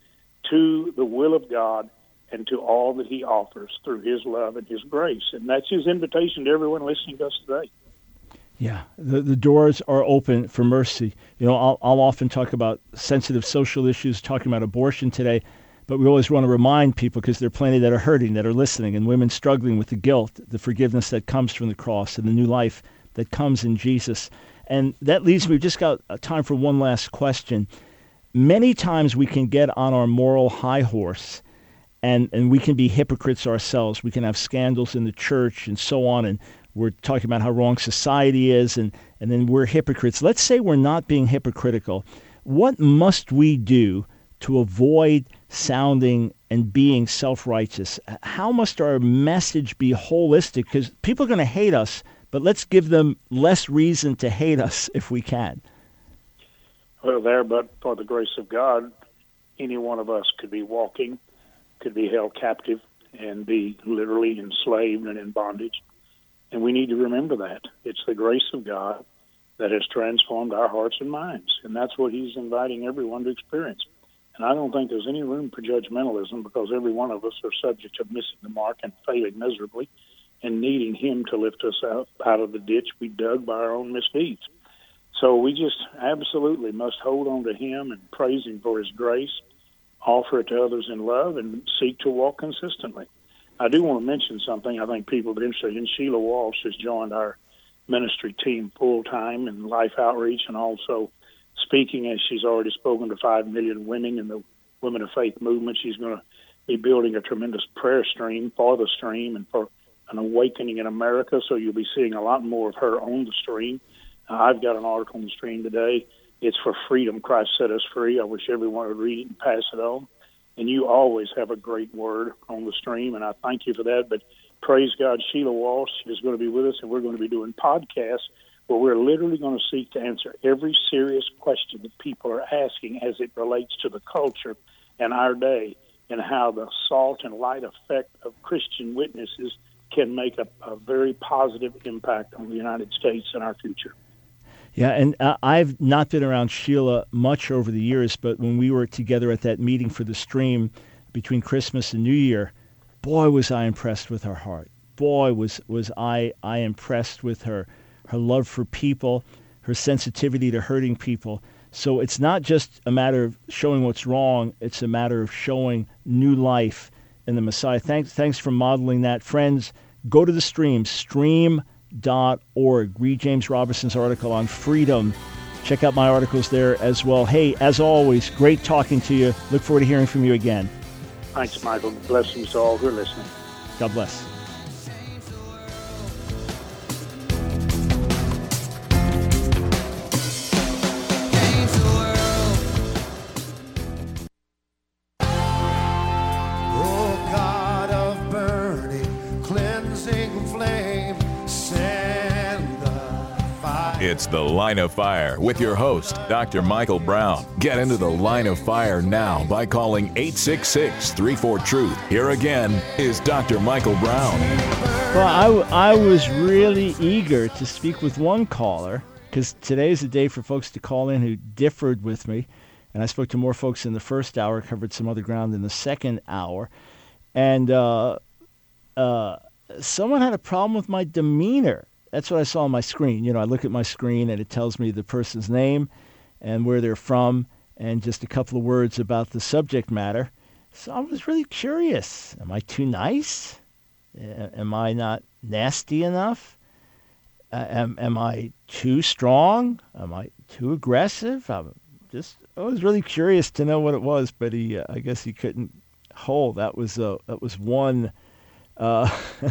to the will of God and to all that he offers through his love and his grace. And that's his invitation to everyone listening to us today. Yeah, the, the doors are open for mercy. You know, I'll, I'll often talk about sensitive social issues, talking about abortion today, but we always want to remind people, because there are plenty that are hurting, that are listening, and women struggling with the guilt, the forgiveness that comes from the cross, and the new life that comes in Jesus. And that leads me, we've just got time for one last question. Many times we can get on our moral high horse, And and we can be hypocrites ourselves. We can have scandals in the church and so on, and we're talking about how wrong society is, and, and then we're hypocrites. Let's say we're not being hypocritical. What must we do to avoid sounding and being self-righteous? How must our message be holistic? Because people are going to hate us, but let's give them less reason to hate us if we can. Well, there, but for the grace of God, any one of us could be walking, could be held captive and be literally enslaved and in bondage. And we need to remember that. It's the grace of God that has transformed our hearts and minds. And that's what he's inviting everyone to experience. And I don't think there's any room for judgmentalism, because every one of us are subject to missing the mark and failing miserably and needing him to lift us out, out of the ditch we dug by our own misdeeds. So we just absolutely must hold on to him and praise him for his grace, offer it to others in love, and seek to walk consistently. I do want to mention something I think people are interested in. Sheila Walsh has joined our ministry team full-time in life outreach and also speaking, as she's already spoken to five million women in the Women of Faith movement. She's going to be building a tremendous prayer stream for the stream and for an awakening in America, so you'll be seeing a lot more of her on the stream. Uh, I've got an article on the stream today. It's for freedom. Christ set us free. I wish everyone would read it and pass it on. And you always have a great word on the stream, and I thank you for that. But praise God, Sheila Walsh is going to be with us, and we're going to be doing podcasts where we're literally going to seek to answer every serious question that people are asking as it relates to the culture and our day, and how the salt and light effect of Christian witnesses can make a, a very positive impact on the United States and our future. Yeah, and uh, I've not been around Sheila much over the years, but when we were together at that meeting for the stream between Christmas and New Year, boy, was I impressed with her heart. Boy, was was I I impressed with her, her love for people, her sensitivity to hurting people. So it's not just a matter of showing what's wrong, it's a matter of showing new life in the Messiah. Thanks, thanks for modeling that. Friends, go to the stream, stream dot org. Read James Robinson's article on freedom. Check out my articles there as well. Hey, as always, great talking to you. Look forward to hearing from you again. Thanks, Michael. Blessings to all who are listening. God bless. It's The Line of Fire with your host, Doctor Michael Brown. Get into the Line of Fire now by calling eight six six, three four, truth. Here again is Doctor Michael Brown. Well, I, I was really eager to speak with one caller because today's the day for folks to call in who differed with me. And I spoke to more folks in the first hour, covered some other ground in the second hour. And uh, uh, someone had a problem with my demeanor. That's what I saw on my screen. You know, I look at my screen and it tells me the person's name and where they're from and just a couple of words about the subject matter. So I was really curious. Am I too nice? Am I not nasty enough? Uh, am, am I too strong? Am I too aggressive? I'm just, I was really curious to know what it was, but he, uh, I guess he couldn't hold. That was, uh, that was one. Uh,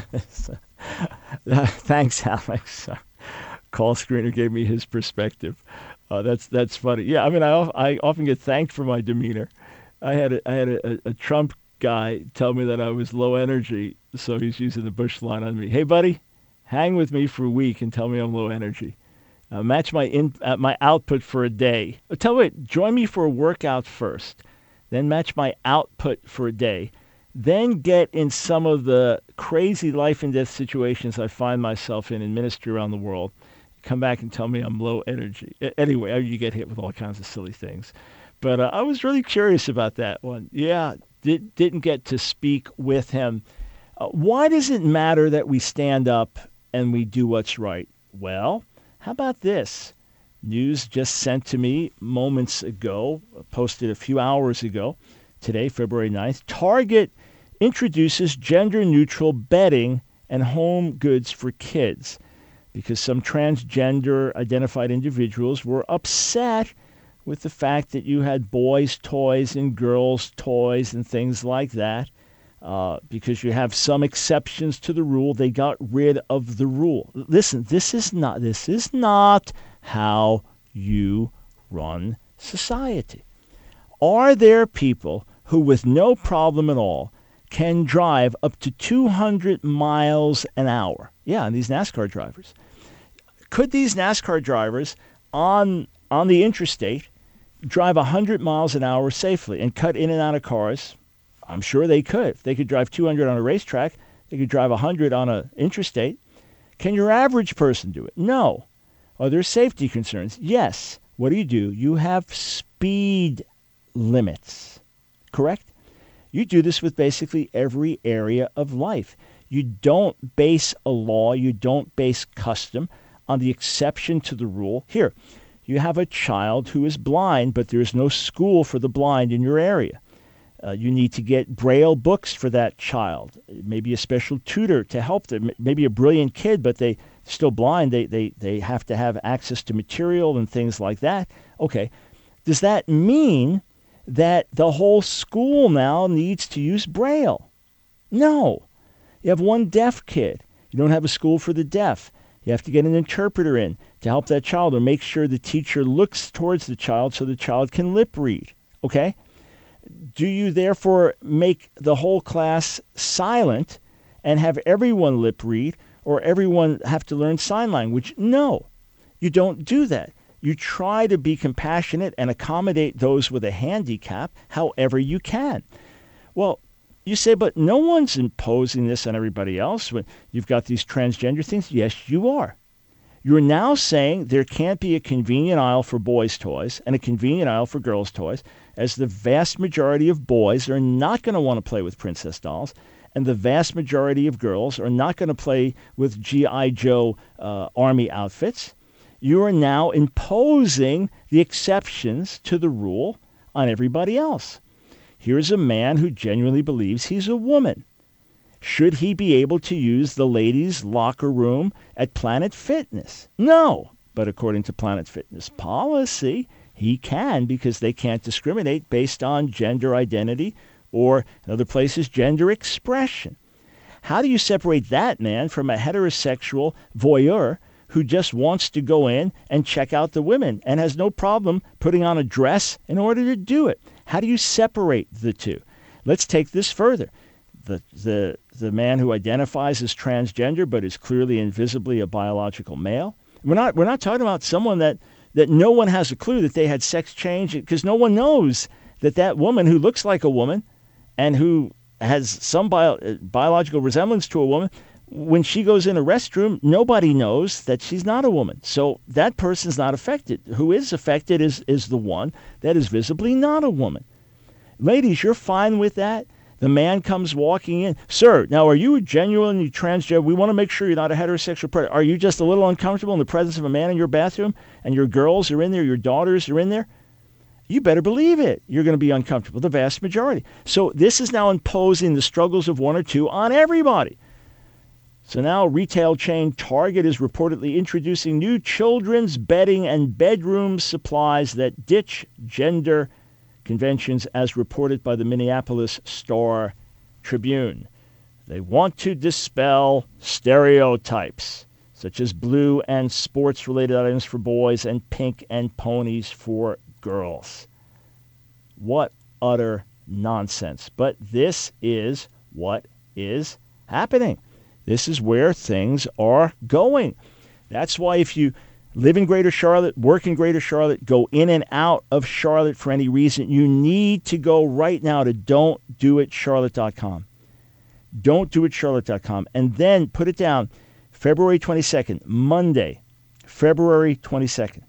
Thanks, Alex. Call screener gave me his perspective. Uh, that's that's funny. Yeah, I mean, I I often get thanked for my demeanor. I had a, I had a, a Trump guy tell me that I was low energy, so he's using the Bush line on me. Hey, buddy, hang with me for a week and tell me I'm low energy. Uh, match my in uh, my output for a day. Uh, tell me, what, join me for a workout first, then match my output for a day. Then get in some of the crazy life and death situations I find myself in in ministry around the world. Come back and tell me I'm low energy. Anyway, you get hit with all kinds of silly things. But uh, I was really curious about that one. Yeah, did, didn't get to speak with him. Uh, why does it matter that we stand up and we do what's right? Well, how about this? News just sent to me moments ago, posted a few hours ago. Today, February ninth, Target introduces gender-neutral bedding and home goods for kids because some transgender identified individuals were upset with the fact that you had boys' toys and girls' toys and things like that. Uh, because you have some exceptions to the rule, they got rid of the rule. Listen, this is not this is not how you run society. Are there people who with no problem at all can drive up to two hundred miles an hour? Yeah, and these NASCAR drivers. Could these NASCAR drivers on on the interstate drive one hundred miles an hour safely and cut in and out of cars? I'm sure they could. If they could drive two hundred on a racetrack, they could drive one hundred on an interstate. Can your average person do it? No. Are there safety concerns? Yes. What do you do? You have speed limits. Correct? You do this with basically every area of life. You don't base a law, you don't base custom on the exception to the rule. Here, you have a child who is blind, but there's no school for the blind in your area. Uh, you need to get Braille books for that child, maybe a special tutor to help them, maybe a brilliant kid, but they still blind. They, they, they have to have access to material and things like that. Okay, does that mean that the whole school now needs to use Braille? No. You have one deaf kid. You don't have a school for the deaf. You have to get an interpreter in to help that child or make sure the teacher looks towards the child so the child can lip read. Okay? Do you therefore make the whole class silent and have everyone lip read or everyone have to learn sign language? No. You don't do that. You try to be compassionate and accommodate those with a handicap however you can. Well, You say, but no one's imposing this on everybody else when you've got these transgender things. Yes, you are. You're now saying there can't be a convenient aisle for boys' toys and a convenient aisle for girls' toys, as the vast majority of boys are not going to want to play with princess dolls, and the vast majority of girls are not going to play with G I. Joe uh, army outfits. You are now imposing the exceptions to the rule on everybody else. Here's a man who genuinely believes he's a woman. Should he be able to use the ladies' locker room at Planet Fitness? No. But according to Planet Fitness policy, he can, because they can't discriminate based on gender identity or, in other places, gender expression. How do you separate that man from a heterosexual voyeur who just wants to go in and check out the women and has no problem putting on a dress in order to do it? How do you separate the two? Let's take this further. The, the, the man who identifies as transgender but is clearly and visibly a biological male. We're not, we're not talking about someone that, that no one has a clue that they had sex change, because no one knows that that woman who looks like a woman and who has some bio, biological resemblance to a woman, when she goes in a restroom, nobody knows that she's not a woman. So that person's not affected. Who is affected is, is the one that is visibly not a woman. Ladies, you're fine with that? The man comes walking in. Sir, now are you genuinely transgender? We want to make sure you're not a heterosexual predator. Are you just a little uncomfortable in the presence of a man in your bathroom and your girls are in there, your daughters are in there? You better believe it. You're going to be uncomfortable, the vast majority. So this is now imposing the struggles of one or two on everybody. So now retail chain Target is reportedly introducing new children's bedding and bedroom supplies that ditch gender conventions, as reported by the Minneapolis Star Tribune. They want to dispel stereotypes, such as blue and sports-related items for boys and pink and ponies for girls. What utter nonsense. But this is what is happening. This is where things are going. That's why if you live in Greater Charlotte, work in Greater Charlotte, go in and out of Charlotte for any reason, you need to go right now to don't do it charlotte dot com. don't do it charlotte dot com. And then put it down, February twenty-second, Monday, February twenty-second.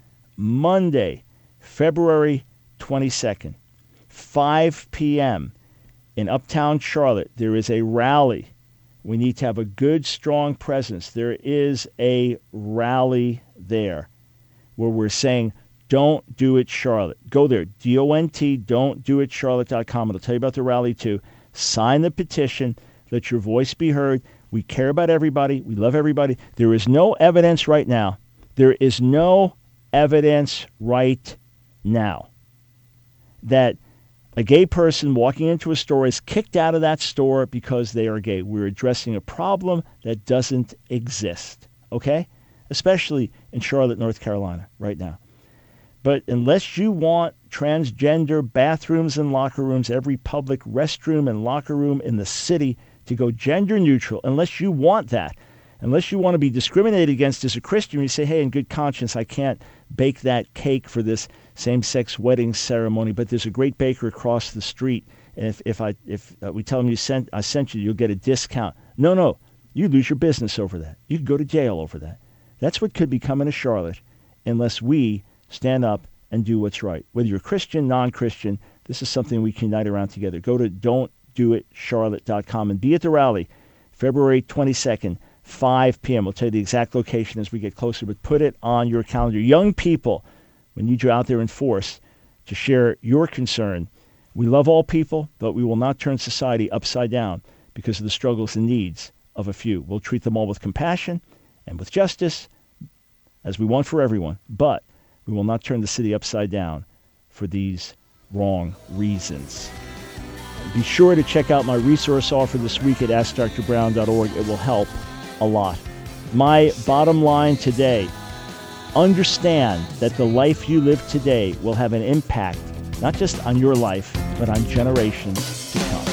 Monday, February twenty-second, five p.m. in Uptown Charlotte, there is a rally. We need to have a good, strong presence. There is a rally there where we're saying, don't do it Charlotte. Go there, D O N T, don't do it charlotte dot com. It'll tell you about the rally too. Sign the petition. Let your voice be heard. We care about everybody. We love everybody. There is no evidence right now. There is no evidence right now that a gay person walking into a store is kicked out of that store because they are gay. We're addressing a problem that doesn't exist, okay? Especially in Charlotte, North Carolina right now. But unless you want transgender bathrooms and locker rooms, every public restroom and locker room in the city to go gender neutral, unless you want that, unless you want to be discriminated against as a Christian, you say, hey, in good conscience, I can't bake that cake for this same-sex wedding ceremony, but there's a great baker across the street, and if, if I if uh, we tell them you sent I sent you, you'll get a discount. No, no, you lose your business over that. You could go to jail over that. That's what could be coming to Charlotte unless we stand up and do what's right. Whether you're Christian, non-Christian, this is something we can unite around together. Go to don't do it charlotte dot com and be at the rally February twenty-second, five p.m. We'll tell you the exact location as we get closer, but put it on your calendar. Young people, we need you out there in force to share your concern. We love all people, but we will not turn society upside down because of the struggles and needs of a few. We'll treat them all with compassion and with justice, as we want for everyone, but we will not turn the city upside down for these wrong reasons. Be sure to check out my resource offer this week at ask dr brown dot org. It will help a lot. My bottom line today, understand that the life you live today will have an impact, not just on your life, but on generations to come.